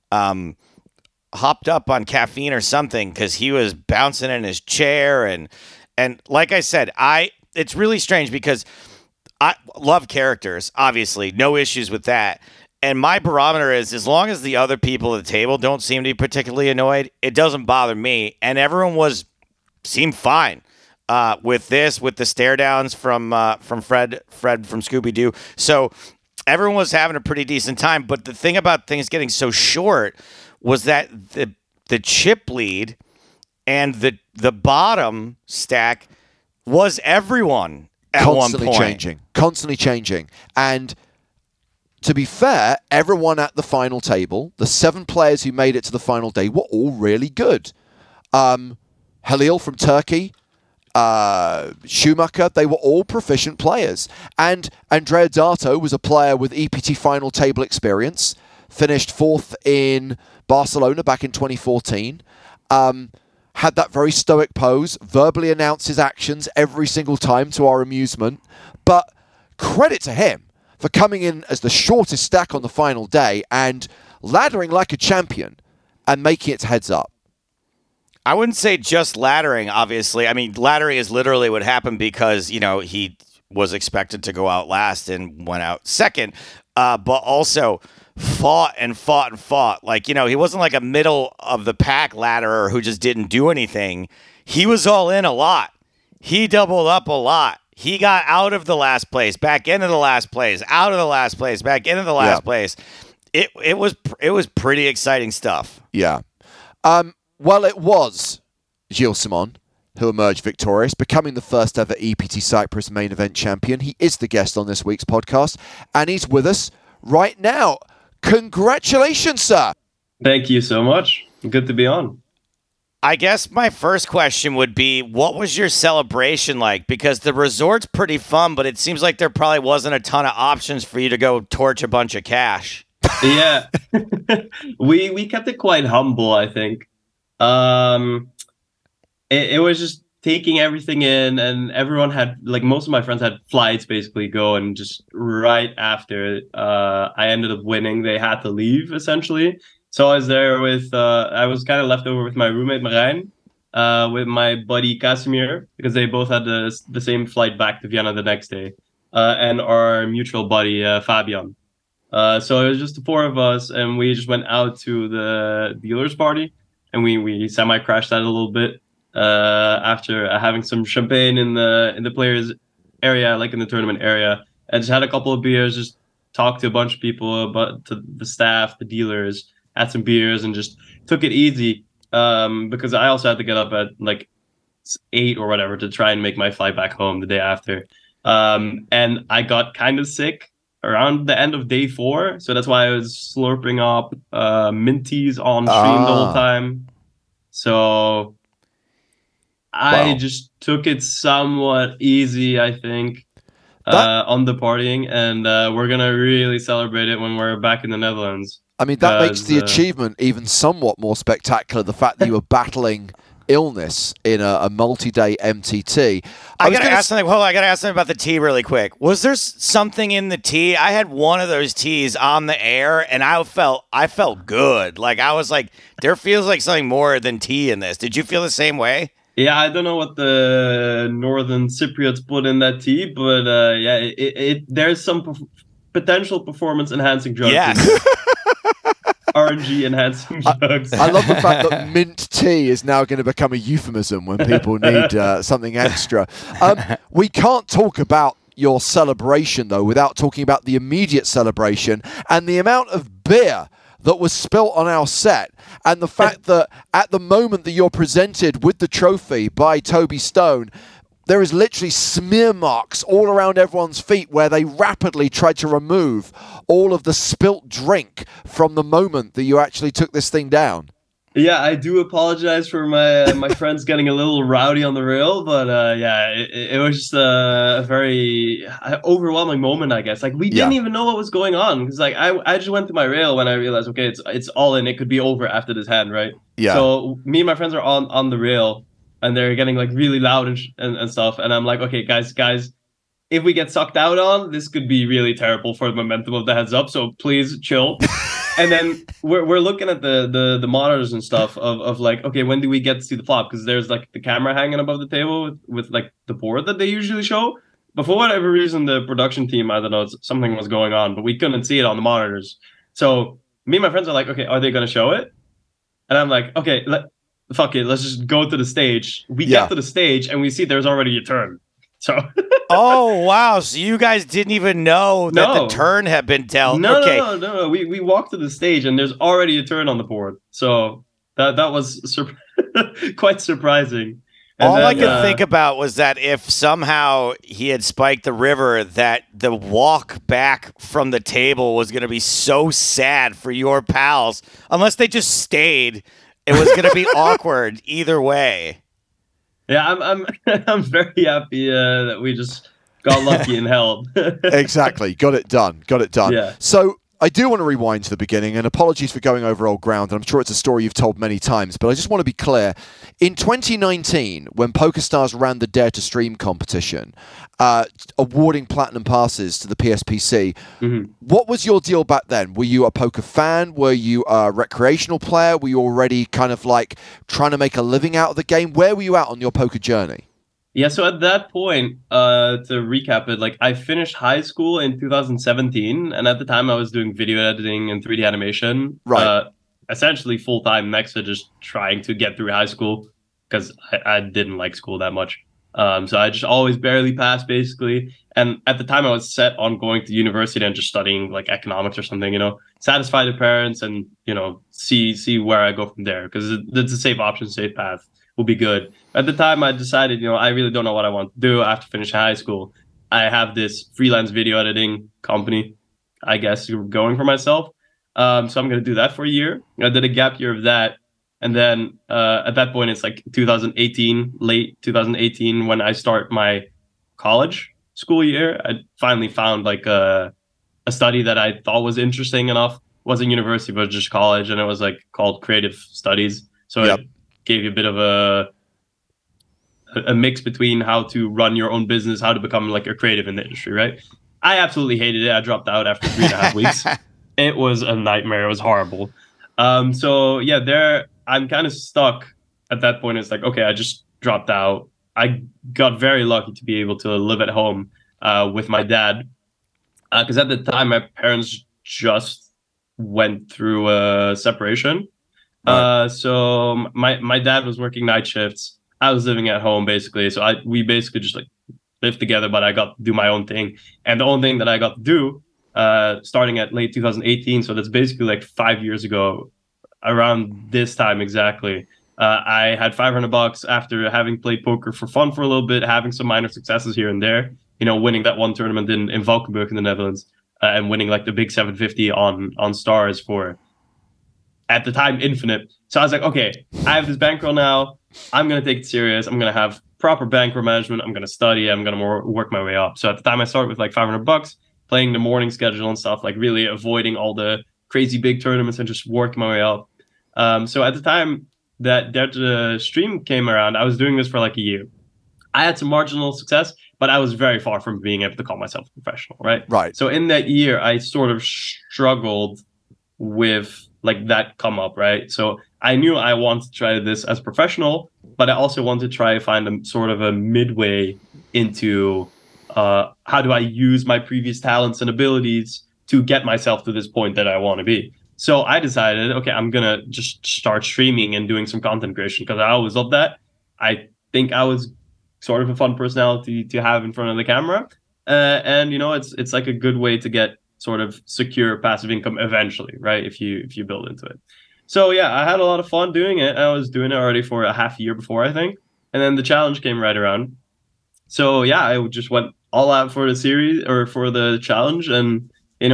hopped up on caffeine or something, because he was bouncing in his chair and like I said, it's really strange because I love characters, obviously, no issues with that. And my barometer is, as long as the other people at the table don't seem to be particularly annoyed, it doesn't bother me. And everyone seemed fine with the stare downs from Fred from Scooby-Doo. So everyone was having a pretty decent time. But the thing about things getting so short was that the chip lead and the bottom stack was everyone at one point. Constantly changing. And to be fair, everyone at the final table, the 7 players who made it to the final day, were all really good. Halil from Turkey, Schumacher, they were all proficient players. And Andrea Dato was a player with EPT final table experience, finished 4th in Barcelona back in 2014, had that very stoic pose, verbally announced his actions every single time to our amusement. But credit to him for coming in as the shortest stack on the final day and laddering like a champion and making it heads up. I wouldn't say just laddering, obviously. I mean, laddering is literally what happened because, he was expected to go out last and went out second, but also fought and fought and fought. Like, he wasn't like a middle of the pack ladderer who just didn't do anything. He was all in a lot. He doubled up a lot. He got out of the last place, back into the last place, out of the last place, back into the last place. It was pretty exciting stuff. Yeah. Well, it was Gilles Simon who emerged victorious, becoming the first ever EPT Cyprus main event champion. He is the guest on this week's podcast, and he's with us right now. Congratulations, sir. Thank you so much. Good to be on. I guess my first question would be, what was your celebration like? Because the resort's pretty fun, but it seems like there probably wasn't a ton of options for you to go torch a bunch of cash. Yeah. we kept it quite humble, I think. It was just taking everything in, and everyone had like most of my friends had flights basically go, and just right after I ended up winning, they had to leave essentially. So I was there with I was kind of left over with my roommate Marijn, with my buddy Casimir, because they both had the same flight back to Vienna the next day, and our mutual buddy Fabian. So it was just the four of us, and we just went out to the dealer's party, and we semi crashed that a little bit after having some champagne in the players area, like in the tournament area, and just had a couple of beers, just talked to a bunch of people, about to the staff, the dealers, had some beers, and just took it easy. Because I also had to get up at like 8 or whatever to try and make my flight back home the day after. And I got kind of sick around the end of day 4, so that's why I was slurping up mint teas on stream the whole time. So I just took it somewhat easy, I think, on the partying, and we're gonna really celebrate it when we're back in the Netherlands. I mean, that makes the achievement even somewhat more spectacular. The fact that you were battling illness in a multi-day MTT. I gotta ask something. Hold on, I gotta ask something about the tea really quick. Was there something in the tea? I had one of those teas on the air, and I felt good. Like I was like, there feels like something more than tea in this. Did you feel the same way? Yeah, I don't know what the Northern Cypriots put in that tea, but yeah, there's some potential performance enhancing drugs. Yes. RNG enhancing drugs. I love the fact that mint tea is now going to become a euphemism when people need something extra. We can't talk about your celebration, though, without talking about the immediate celebration and the amount of beer that was spilt on our set, and the fact that at the moment that you're presented with the trophy by Toby Stone, there is literally smear marks all around everyone's feet where they rapidly tried to remove all of the spilt drink from the moment that you actually took this thing down. Yeah, I do apologize for my friends getting a little rowdy on the rail, but yeah, it was just a very overwhelming moment, I guess. Like we didn't even know what was going on, because like I just went to my rail when I realized, okay, it's all in. It could be over after this hand, right? Yeah. So me and my friends are on the rail, and they're getting like really loud and stuff, and I'm like, okay, guys, if we get sucked out on, this could be really terrible for the momentum of the heads up. So please chill. And then we're looking at the monitors and stuff of like, okay, when do we get to see the flop? Because there's like the camera hanging above the table with like the board that they usually show. But for whatever reason, the production team, I don't know, something was going on, but we couldn't see it on the monitors. So me and my friends are like, okay, are they going to show it? And I'm like, okay, fuck it, let's just go to the stage. We get to the stage and we see there's already a turn. So oh wow! So you guys didn't even know that the turn had been dealt. No. We walked to the stage and there's already a turn on the board. So that was quite surprising. And all I could think about was that if somehow he had spiked the river, that the walk back from the table was going to be so sad for your pals. Unless they just stayed, it was going to be awkward either way. Yeah, I'm very happy that we just got lucky and held. Exactly. Got it done. Yeah. So I do want to rewind to the beginning, and apologies for going over old ground, and I'm sure it's a story you've told many times, but I just want to be clear. In 2019, when PokerStars ran the Dare to Stream competition, awarding platinum passes to the PSPC, what was your deal back then? Were you a poker fan? Were you a recreational player? Were you already kind of like trying to make a living out of the game? Where were you at on your poker journey? Yeah, so at that point, to recap it, like I finished high school in 2017, and at the time I was doing video editing and 3D animation. Right. Essentially full-time next to just trying to get through high school, because I didn't like school that much. So I just always barely passed, basically. And at the time I was set on going to university and just studying like economics or something, satisfy the parents and, see where I go from there, because it's a safe option, safe path. Will be good. At the time, I decided, I really don't know what I want to do after finishing high school. I have this freelance video editing company, I guess, going for myself. So I'm going to do that for a year. I did a gap year of that. And then at that point, it's like 2018, late 2018, when I start my college school year. I finally found like a study that I thought was interesting enough. It wasn't university, but just college. And it was like called creative studies. So it gave you a bit of a mix between how to run your own business, how to become like a creative in the industry, right? I absolutely hated it. I dropped out after 3.5 weeks. It was a nightmare. It was horrible. So yeah, there I'm kind of stuck at that point. It's like, okay, I just dropped out. I got very lucky to be able to live at home with my dad, because at the time my parents just went through a separation. Right. So my dad was working night shifts. I was living at home basically. So we basically just like lived together, but I got to do my own thing. And the only thing that I got to do, starting at late 2018, so that's basically like 5 years ago, around this time exactly. I had $500 after having played poker for fun for a little bit, having some minor successes here and there. Winning that one tournament in Valkenburg in the Netherlands, and winning like the big 750 on stars for, at the time, infinite. So I was like, okay, I have this bankroll now. I'm gonna take it serious. I'm gonna have proper bankroll management. I'm gonna study. I'm gonna work my way up. So at the time, I started with like $500, playing the morning schedule and stuff, like really avoiding all the crazy big tournaments and just working my way up. So at the time that the stream came around, I was doing this for like a year. I had some marginal success, but I was very far from being able to call myself a professional, right? Right. So in that year, I sort of struggled with like that come up, right? So I knew I wanted to try this as professional, but I also wanted to try to find a sort of a midway into how do I use my previous talents and abilities to get myself to this point that I want to be. So I decided, okay, I'm going to just start streaming and doing some content creation because I always loved that. I think I was sort of a fun personality to have in front of the camera. And, it's like a good way to get sort of secure passive income eventually, right? If you build into it. So yeah, I had a lot of fun doing it. I was doing it already for a half year before, I think. And then the challenge came right around. So yeah, I just went all out for the series or for the challenge. And,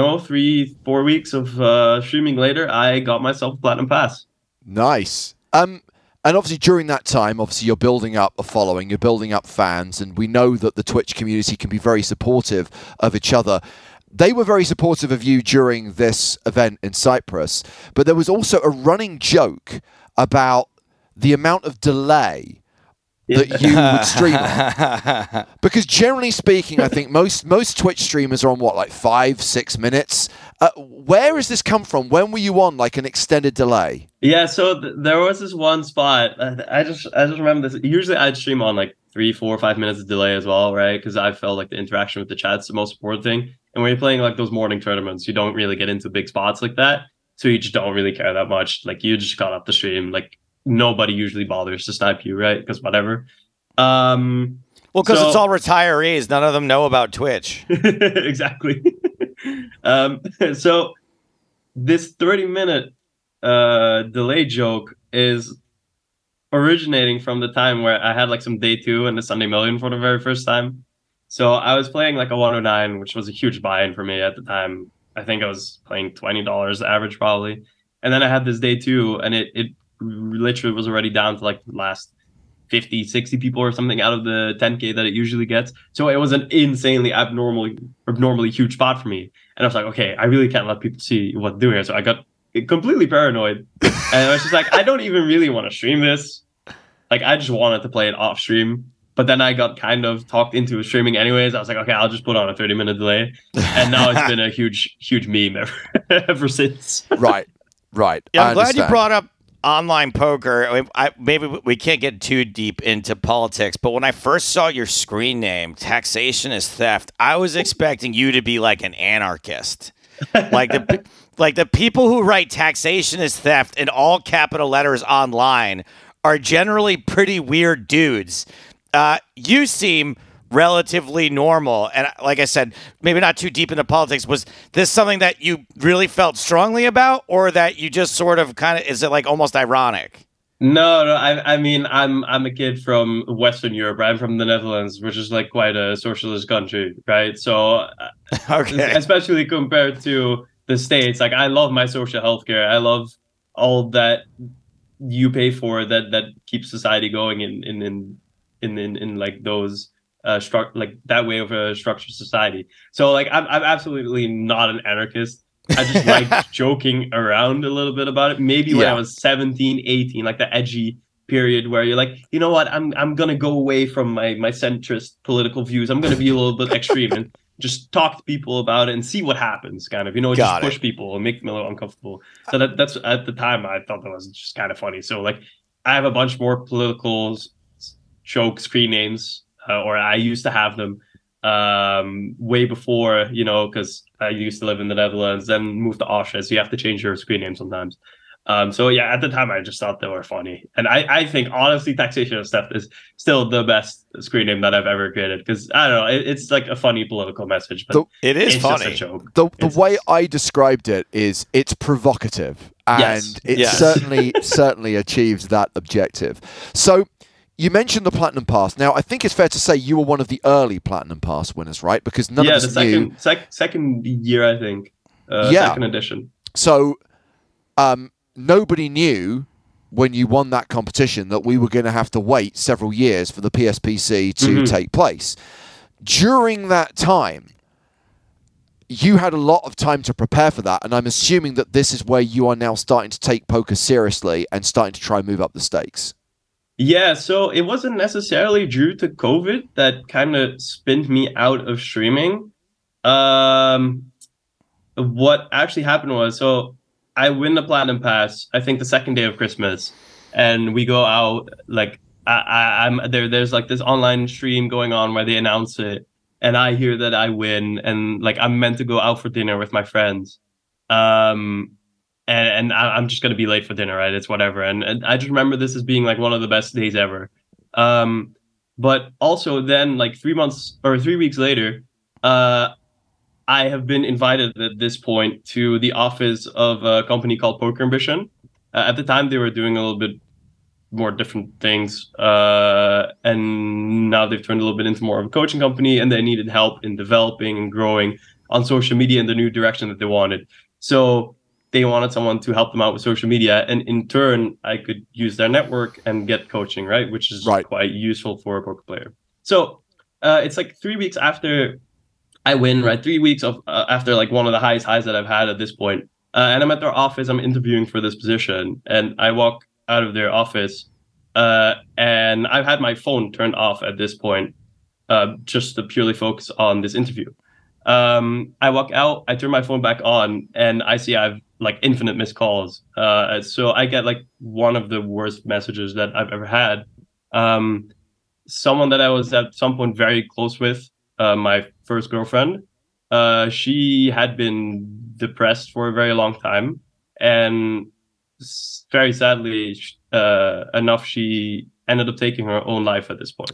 3-4 weeks of streaming later, I got myself a platinum pass. Nice. And obviously during that time, obviously you're building up a following, you're building up fans, and we know that the Twitch community can be very supportive of each other. They were very supportive of you during this event in Cyprus, but there was also a running joke about the amount of delay that you would stream on. Because generally speaking, I think most Twitch streamers are on what, like 5-6 minutes? Where has this come from? When were you on like an extended delay? Yeah, so there was this one spot. I just remember this. Usually I'd stream on like 3, 4, 5 minutes of delay as well, right? Because I felt like the interaction with the chat's the most important thing. And when you're playing like those morning tournaments, you don't really get into big spots like that. So you just don't really care that much. Like you just got off the stream. Like nobody usually bothers to snipe you, right? Because whatever. Well, because it's all retirees. None of them know about Twitch. Exactly. So this 30-minute delay joke is originating from the time where I had like some day 2 in the Sunday Million for the very first time. So I was playing like a 109, which was a huge buy-in for me at the time. I think I was playing $20 average probably. And then I had this day 2, and it literally was already down to like the last 50, 60 people or something out of the 10K that it usually gets. So it was an insanely abnormally huge spot for me. And I was like, okay, I really can't let people see what I'm doing here. So I got completely paranoid. And I was just like, I don't even really want to stream this. Like, I just wanted to play it off stream. But then I got kind of talked into streaming anyways. I was like, okay, I'll just put on a 30-minute delay. And now it's been a huge meme ever since. Right. Yeah, I'm glad you brought up online poker. Maybe we can't get too deep into politics, but when I first saw your screen name, Taxation is Theft, I was expecting you to be like an anarchist. Like the people who write Taxation is Theft in all capital letters online are generally pretty weird dudes. You seem relatively normal. And like I said, maybe not too deep into politics. Was this something that you really felt strongly about, or that you just sort of kind of, is it like almost ironic? No. I mean, I'm a kid from Western Europe. I'm from the Netherlands, which is like quite a socialist country, right? So, okay, especially compared to the States, like I love my social healthcare. I love all that you pay for that keeps society going in like those like that way of a structured society. So like I'm absolutely not an anarchist. I just like joking around a little bit about it. Maybe when I was 17, 18, like the edgy period where you're like, you know what, I'm gonna go away from my centrist political views. I'm gonna be a little bit extreme and just talk to people about it and see what happens, kind of, just push people and make them a little uncomfortable. So that's at the time I thought that was just kind of funny. So like I have a bunch more political joke screen names, or I used to have them way before, because I used to live in the Netherlands, then moved to Austria, so you have to change your screen name sometimes. So yeah, at the time I just thought they were funny, and I think honestly, Taxation of Steph is still the best screen name that I've ever created, because I don't know, it's like a funny political message, but it's funny. Just a joke. The way I described it is it's provocative, and it certainly achieves that objective. So you mentioned the Platinum Pass. Now, I think it's fair to say you were one of the early Platinum Pass winners, right? Because none of us knew. Second year, I think. Second edition. So nobody knew when you won that competition that we were going to have to wait several years for the PSPC to take place. During that time, you had a lot of time to prepare for that, and I'm assuming that this is where you are now starting to take poker seriously and starting to try and move up the stakes. Yeah, so it wasn't necessarily due to COVID that kind of spinned me out of streaming. What actually happened was, so I win the Platinum Pass, I think the second day of Christmas, and we go out, like, I'm there. There's like this online stream going on where they announce it, and I hear that I win, and like I'm meant to go out for dinner with my friends. And I'm just going to be late for dinner, right? It's whatever. And I just remember this as being like one of the best days ever. But also then like 3 weeks later, I have been invited at this point to the office of a company called Poker Ambition. At the time, they were doing a little bit more different things. And now they've turned a little bit into more of a coaching company, and they needed help in developing and growing on social media in the new direction that they wanted. So they wanted someone to help them out with social media, and in turn, I could use their network and get coaching, right? Which is quite useful for a poker player. So it's like 3 weeks after I win, right? 3 weeks of after like one of the highest highs that I've had at this point. And I'm at their office, I'm interviewing for this position, and I walk out of their office, and I've had my phone turned off at this point, just to purely focus on this interview. I walk out, I turn my phone back on, and I see I've like infinite missed calls. So I get like one of the worst messages that I've ever had. Someone that I was at some point very close with, my first girlfriend, she had been depressed for a very long time, and very sadly enough, she ended up taking her own life at this point.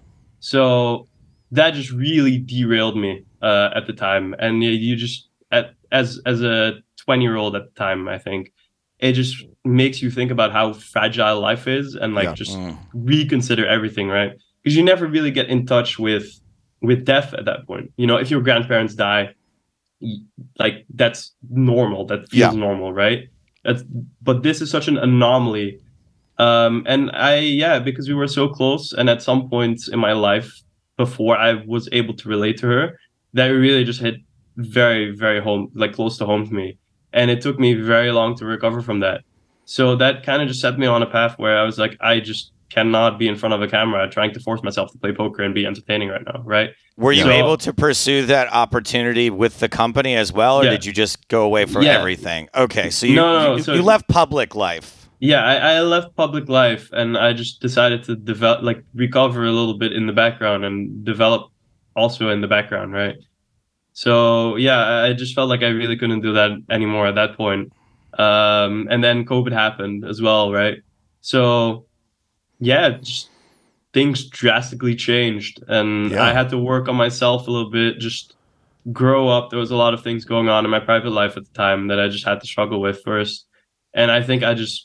So that just really derailed me at the time. And you just, as a 20-year-old at the time, I think it just makes you think about how fragile life is, and like just reconsider everything, right? Because you never really get in touch with death at that point. If your grandparents die, like that's normal, that feels normal, right? But this is such an anomaly. And because we were so close, and at some points in my life before I was able to relate to her, that really just hit very, very close to home to me. And it took me very long to recover from that. So that kind of just set me on a path where I was like, I just cannot be in front of a camera trying to force myself to play poker and be entertaining right now, right? Were you able to pursue that opportunity with the company as well, or did you just go away from everything? Okay, so you left public life. Yeah, I left public life, and I just decided to recover a little bit in the background and develop also in the background, right? So yeah, I just felt like I really couldn't do that anymore at that point. And then COVID happened as well, right? So yeah, just things drastically changed, and I had to work on myself a little bit, just grow up. There was a lot of things going on in my private life at the time that I just had to struggle with first. And I think I just,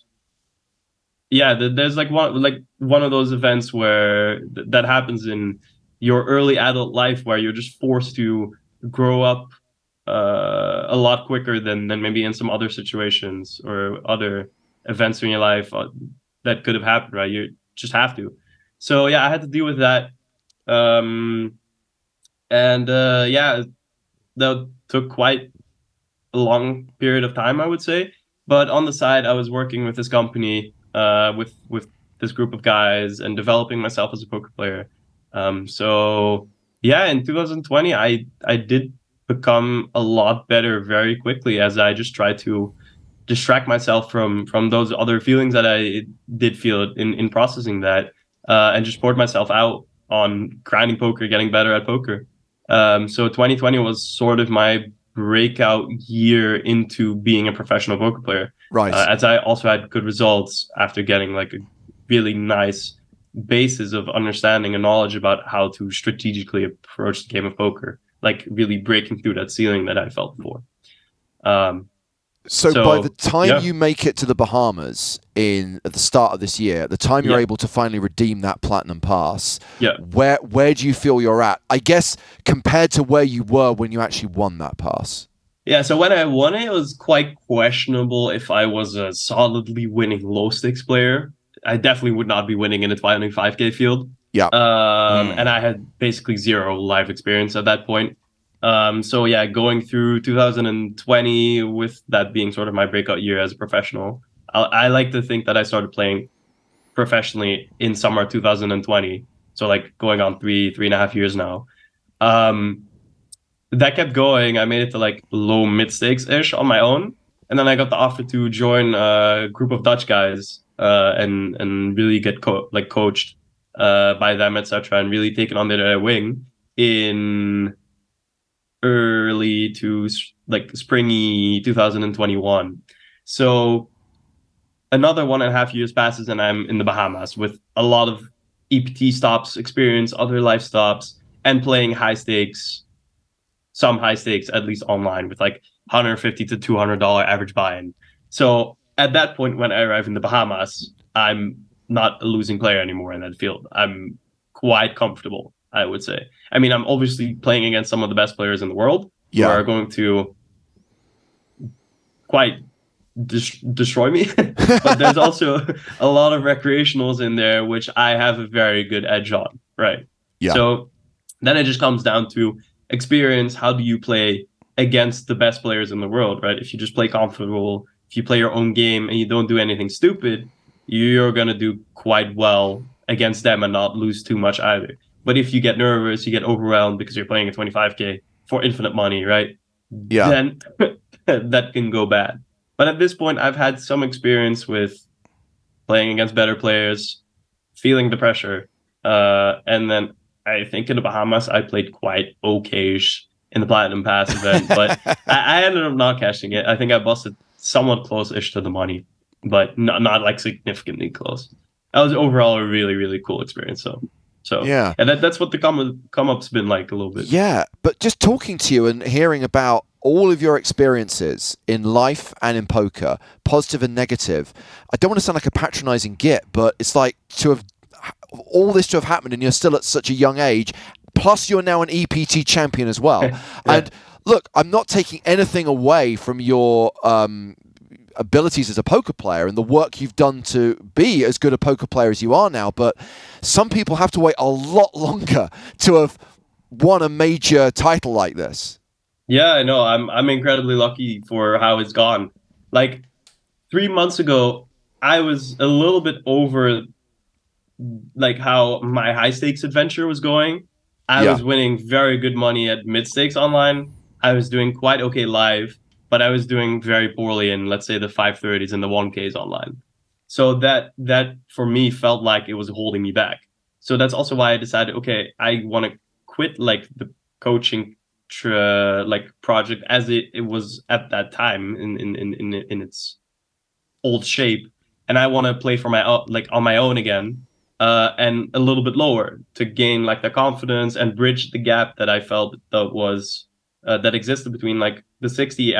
there's like one of those events where that happens in your early adult life, where you're just forced to grow up a lot quicker than maybe in some other situations or other events in your life that could have happened, right? You just have to. So I had to deal with that. That took quite a long period of time, I would say. But on the side, I was working with this company with this group of guys and developing myself as a poker player. So yeah, in 2020, I did become a lot better very quickly as I just tried to distract myself from those other feelings that I did feel in processing that, and just poured myself out on grinding poker, getting better at poker. So 2020 was sort of my breakout year into being a professional poker player. Right. As I also had good results after getting like a really nice basis of understanding and knowledge about how to strategically approach the game of poker, like really breaking through that ceiling that I felt before. So by the time you make it to the Bahamas at the start of this year, the time you're able to finally redeem that Platinum Pass, where do you feel you're at? I guess compared to where you were when you actually won that pass. Yeah, so when I won it, it was quite questionable if I was a solidly winning low stakes player. I definitely would not be winning in a 25K field. Yeah. And I had basically zero live experience at that point. So yeah, going through 2020 with that being sort of my breakout year as a professional, I like to think that I started playing professionally in summer 2020. So like going on 3.5 years now. That kept going. I made it to like low mid stakes ish on my own. And then I got the offer to join a group of Dutch guys, and really get coached, by them, etc., and really taken under their wing in early to like springy 2021. So another 1.5 years passes and I'm in the Bahamas with a lot of EPT stops experience, other life stops, and playing some high stakes, at least online, with like $150 to $200 average buy-in. So at that point, when I arrive in the Bahamas, I'm not a losing player anymore in that field. I'm quite comfortable, I would say. I mean, I'm obviously playing against some of the best players in the world who are going to quite destroy me. But there's also a lot of recreationals in there, which I have a very good edge on, right? Yeah. So then it just comes down to experience. How do you play against the best players in the world, right? If you just play comfortable, if you play your own game and you don't do anything stupid, you're going to do quite well against them and not lose too much either. But if you get nervous, you get overwhelmed because you're playing a 25K for infinite money, right? Yeah. Then that can go bad. But at this point, I've had some experience with playing against better players, feeling the pressure. And then I think in the Bahamas, I played quite okay-ish in the Platinum Pass event. But I ended up not cashing it. I think I busted somewhat close-ish to the money, but not like significantly close. That was overall a really, really cool experience. So yeah, and that's what the come up's been like a little bit. Yeah, but just talking to you and hearing about all of your experiences in life and in poker, positive and negative, I don't want to sound like a patronizing git, but it's like to have happened and you're still at such a young age, plus you're now an EPT champion as well. Yeah. And look, I'm not taking anything away from your abilities as a poker player and the work you've done to be as good a poker player as you are now, but some people have to wait a lot longer to have won a major title like this. Yeah, I know. I'm incredibly lucky for how it's gone. Like 3 months ago, I was a little bit over like how my high stakes adventure was going. I was winning very good money at mid stakes online. I was doing quite okay live, but I was doing very poorly in, let's say, the 530s and the 1Ks online. So that for me felt like it was holding me back. So that's also why I decided, okay, I want to quit like the coaching project as it was at that time in its old shape, and I want to play for on my own again, and a little bit lower to gain like the confidence and bridge the gap that I felt that existed between like the $60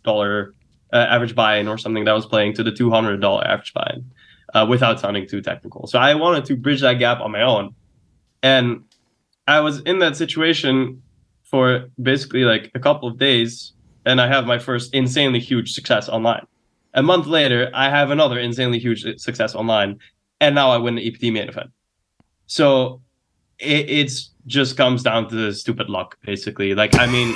average buy-in or something that I was playing to the $200 average buy-in, without sounding too technical. So I wanted to bridge that gap on my own, and I was in that situation for basically like a couple of days, and I have my first insanely huge success online. A month later, I have another insanely huge success online, and now I win the EPT main event. So it's just comes down to stupid luck, basically. Like, I mean,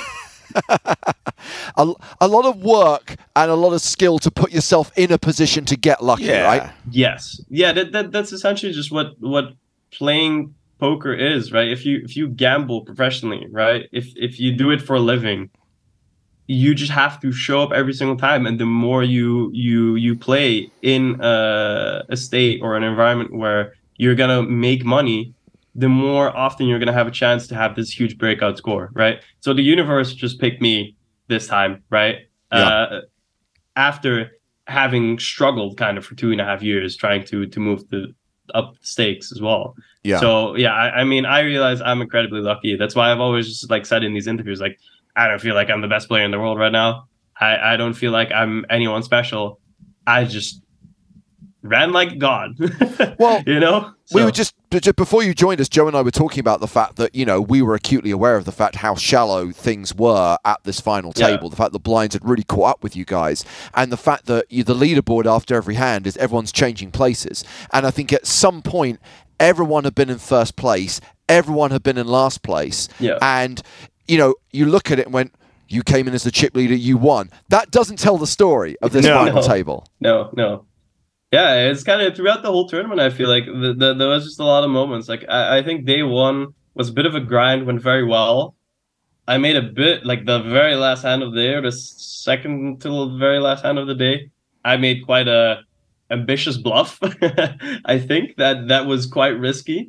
a lot of work and a lot of skill to put yourself in a position to get lucky, right? Yes. Yeah, that's essentially just what playing poker is, right? If you gamble professionally, right? If you do it for a living, you just have to show up every single time, and the more you play in a state or an environment where you're gonna make money, the more often you're gonna have a chance to have this huge breakout score, right? So the universe just picked me this time, right? Yeah. After having struggled kind of for 2.5 years trying to move up the stakes as well. Yeah. So yeah, I mean, I realize I'm incredibly lucky. That's why I've always just like said in these interviews, like, I don't feel like I'm the best player in the world right now. I don't feel like I'm anyone special. I just ran like God. Well, you know, we were just before you joined us, Joe and I were talking about the fact that, you know, we were acutely aware of the fact how shallow things were at this final table. The fact the blinds had really caught up with you guys, and the fact that the leaderboard after every hand is everyone's changing places. And I think at some point, everyone had been in first place, everyone had been in last place, and you know, you look at it and went, you came in as the chip leader, you won. That doesn't tell the story of this final table. No. Yeah, it's kind of throughout the whole tournament, I feel like there was just a lot of moments. Like, I think day one was a bit of a grind, went very well. I made a bit, like the very last hand of the day, or the second to the very last hand of the day, I made quite a ambitious bluff. I think that was quite risky.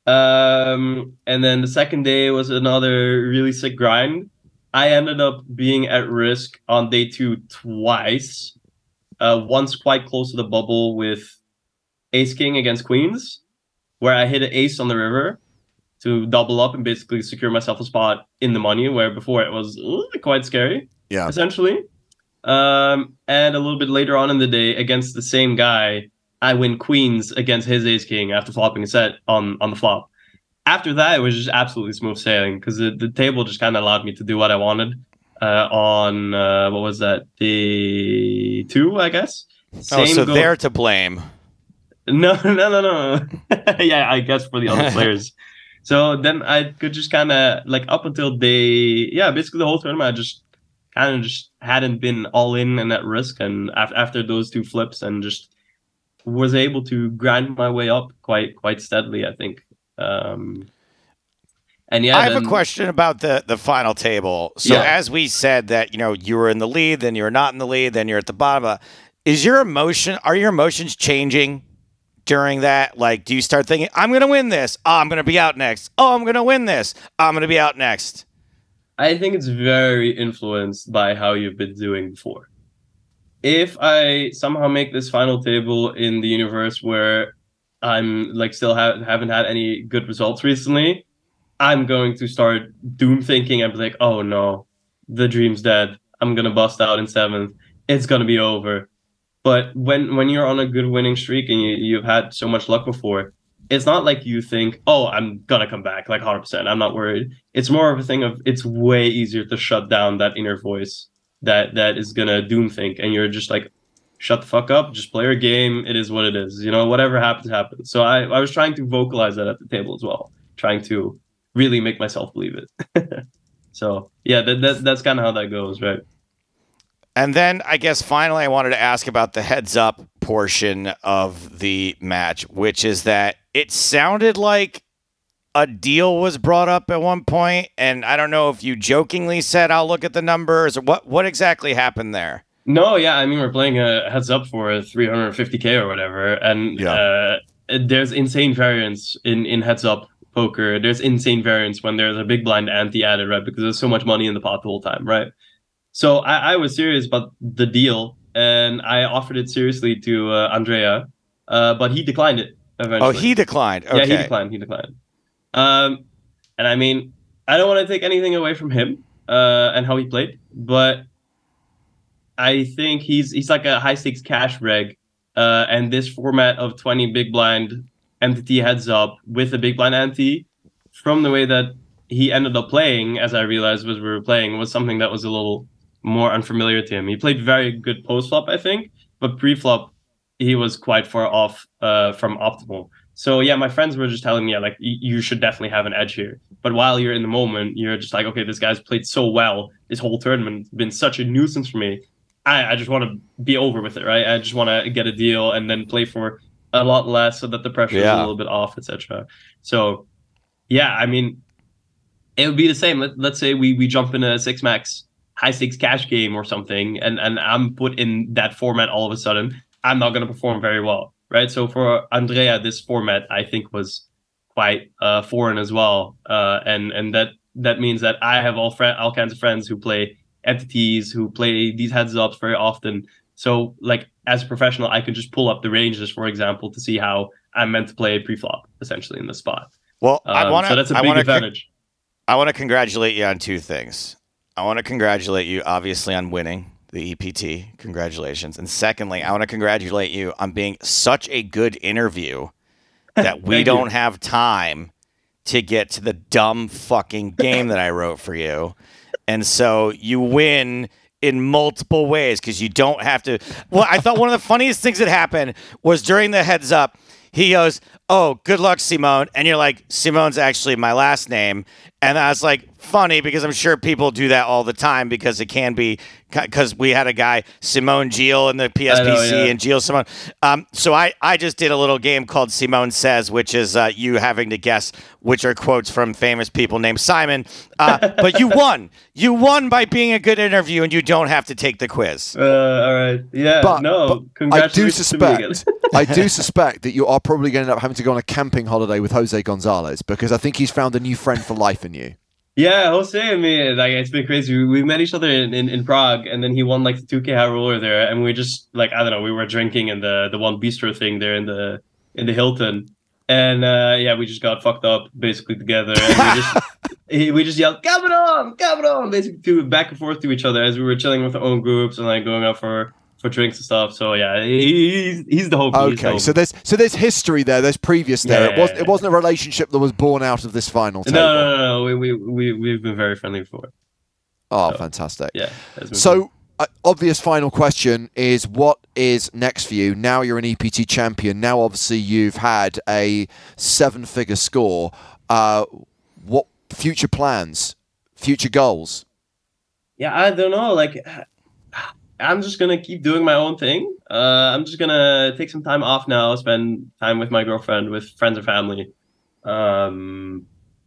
And then the second day was another really sick grind. I ended up being at risk on day two twice. Once quite close to the bubble with ace king against queens, where I hit an ace on the river to double up and basically secure myself a spot in the money, where before it was quite scary, essentially. And a little bit later on in the day, against the same guy, I win queens against his ace king after flopping a set on the flop. After that, it was just absolutely smooth sailing, because the table just kind of allowed me to do what I wanted. On what was that, day two, I guess. They're to blame. No. Yeah, I guess for the other players. So then I could just kind of, like, up until basically the whole tournament, I just kind of just hadn't been all in and at risk, and after those two flips, and just was able to grind my way up quite steadily, I think. And yeah, I have a question about the final table. So as we said that, you know, you were in the lead, then you're not in the lead, then you're at the bottom. Are your emotions changing during that? Like, do you start thinking, I'm going to win this. Oh, I'm going to be out next. Oh, I'm going to win this. I'm going to be out next. I think it's very influenced by how you've been doing before. If I somehow make this final table in the universe where I'm like still haven't had any good results recently, I'm going to start doom thinking and be like, oh no, the dream's dead. I'm going to bust out in seventh. It's going to be over. But when you're on a good winning streak and you've had so much luck before, it's not like you think, oh, I'm going to come back like 100%. I'm not worried. It's more of a thing of, it's way easier to shut down that inner voice that is going to doom think. And you're just like, shut the fuck up. Just play your game. It is what it is. You know, whatever happens, happens. So I was trying to vocalize that at the table as well. Trying to really make myself believe it. So yeah, that's kind of how that goes, right? And then I guess finally I wanted to ask about the heads up portion of the match, which is that it sounded like a deal was brought up at one point, and I don't know if you jokingly said I'll look at the numbers, or what exactly happened there. No, yeah, I mean, we're playing a heads up for 350k or whatever, and there's insane variance in heads up poker. There's insane variance when there's a big blind ante added, right? Because there's so much money in the pot the whole time, right? So I was serious about the deal, and I offered it seriously to Andrea, but he declined it eventually. Oh, he declined. Okay. Yeah, he declined. And I mean, I don't want to take anything away from him and how he played, but I think he's like a high stakes cash reg, and this format of 20 big blind MTT heads up with a big blind ante, from the way that he ended up playing, as I realized as we were playing, was something that was a little more unfamiliar to him. He played very good post flop, I think, but pre flop he was quite far off from optimal. So yeah, my friends were just telling me like you should definitely have an edge here. But while you're in the moment, you're just like, okay, this guy's played so well this whole tournament. It's been such a nuisance for me. I just want to be over with it, right? I just want to get a deal and then play for a lot less so that the pressure is a little bit off, etc. So yeah, I mean, it would be the same. Let's say we jump in a 6-max high stakes cash game or something, and I'm put in that format all of a sudden. I'm not going to perform very well, right? So for Andrea, this format I think was quite foreign as well, and that means that I have all kinds of friends who play entities, who play these heads ups very often. So like as a professional, I can just pull up the ranges, for example, to see how I'm meant to play pre-flop essentially in the spot. Well, so that's a big advantage. I want to congratulate you on two things. I want to congratulate you, obviously, on winning the EPT. Congratulations. And secondly, I want to congratulate you on being such a good interview that we don't have time to get to the dumb fucking game that I wrote for you. And so you win in multiple ways because you don't have to. Well, I thought one of the funniest things that happened was during the heads up, he goes, "Oh, good luck, Simone." And you're like, "Simone's actually my last name." And I was like, funny because I'm sure people do that all the time because it can be, because we had a guy, Simone Gilles, in the PSPC and Gilles Simone. So I just did a little game called Simone Says, which is you having to guess which are quotes from famous people named Simon. But you won. You won by being a good interview and you don't have to take the quiz. All right. Yeah, but congratulations I do suspect that you are probably going to end up having to go on a camping holiday with Jose Gonzalez because I think he's found a new friend for life in you. Yeah, Jose and me, like it's been crazy. We met each other in Prague, and then he won like the 2K high roller there, and we just like I don't know, we were drinking in the one bistro thing there in the Hilton, and we just got fucked up basically together, and we just yelled "Cameron," basically back and forth to each other as we were chilling with our own groups and like going out for drinks and stuff. So yeah, he's the homie. Okay, so there's history there. There's previous there. It wasn't a relationship that was born out of this final table. No. We've been very friendly before. Oh, so, fantastic. Yeah. So obvious final question is, what is next for you? Now you're an EPT champion. Now obviously you've had a 7-figure score. What future plans? Future goals? Yeah, I don't know. Like, I'm just going to keep doing my own thing. I'm just going to take some time off now, spend time with my girlfriend, with friends and family. And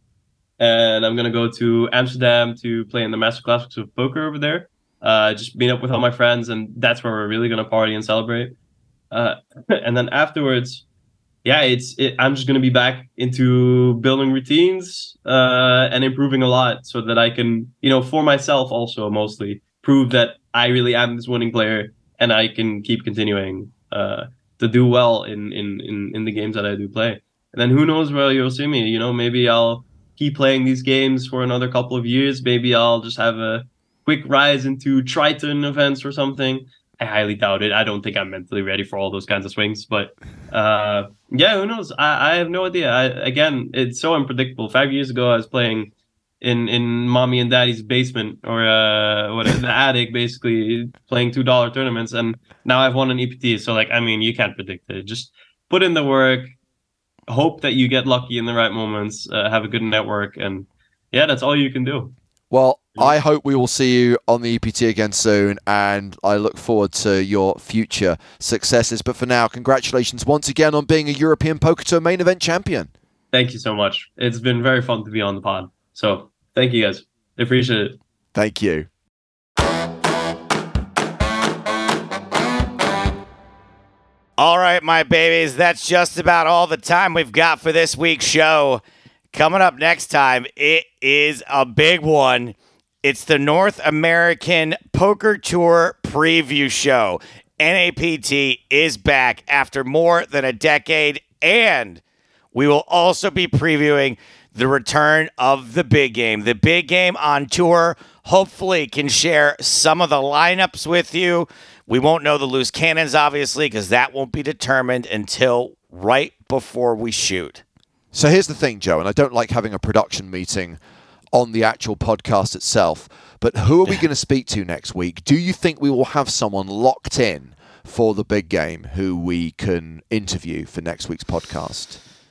I'm going to go to Amsterdam to play in the Master Classics of Poker over there. Just meet up with all my friends, and that's where we're really going to party and celebrate. And then afterwards, I'm just going to be back into building routines and improving a lot so that I can, for myself also mostly, prove that I really am this winning player, and I can keep continuing to do well in the games that I do play. And then who knows where you'll see me? Maybe I'll keep playing these games for another couple of years. Maybe I'll just have a quick rise into Triton events or something. I highly doubt it. I don't think I'm mentally ready for all those kinds of swings. But who knows? I have no idea. Again, it's so unpredictable. 5 years ago, I was playing in mommy and daddy's basement or the attic, basically playing $2 tournaments, and now I've won an EPT. So you can't predict it. Just put in the work, hope that you get lucky in the right moments, have a good network, and that's all you can do. Well, I hope we will see you on the EPT again soon, and I look forward to your future successes. But for now, congratulations once again on being a European Poker Tour main event champion. Thank you so much. It's been very fun to be on the pod. So thank you guys. I appreciate it. Thank you. All right, my babies, that's just about all the time we've got for this week's show. Coming up next time, it is a big one. It's the North American Poker Tour Preview Show. NAPT is back after more than a decade, and we will also be previewing the return of the big game. The big game on tour hopefully can share some of the lineups with you. We won't know the loose cannons, obviously, because that won't be determined until right before we shoot. So here's the thing, Joe, and I don't like having a production meeting on the actual podcast itself, but who are we going to speak to next week? Do you think we will have someone locked in for the big game who we can interview for next week's podcast?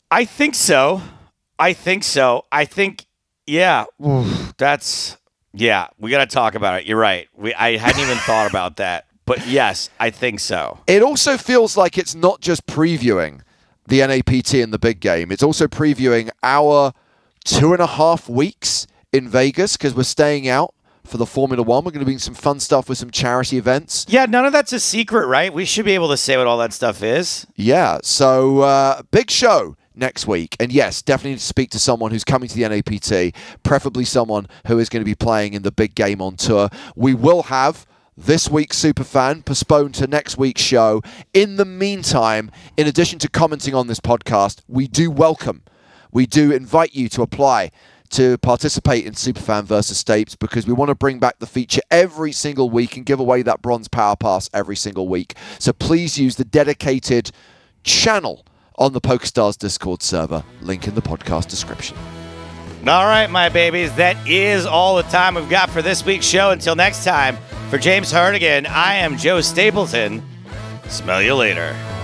I think so. I think, yeah, that's, yeah, we got to talk about it. You're right. I hadn't even thought about that. But yes, I think so. It also feels like it's not just previewing the NAPT and the big game. It's also previewing our 2.5 weeks in Vegas because we're staying out for the Formula One. We're going to be doing some fun stuff with some charity events. Yeah, none of that's a secret, right? We should be able to say what all that stuff is. Yeah, so big show next week. And yes, definitely need to speak to someone who's coming to the NAPT, preferably someone who is going to be playing in the big game on tour. We will have this week's Superfan postponed to next week's show. In the meantime, in addition to commenting on this podcast, we do invite you to apply to participate in Superfan versus Stapes because we want to bring back the feature every single week and give away that bronze power pass every single week. So please use the dedicated channel on the PokerStars Discord server. Link in the podcast description. All right, my babies, that is all the time we've got for this week's show. Until next time, for James Hardigan, I am Joe Stapleton. Smell you later.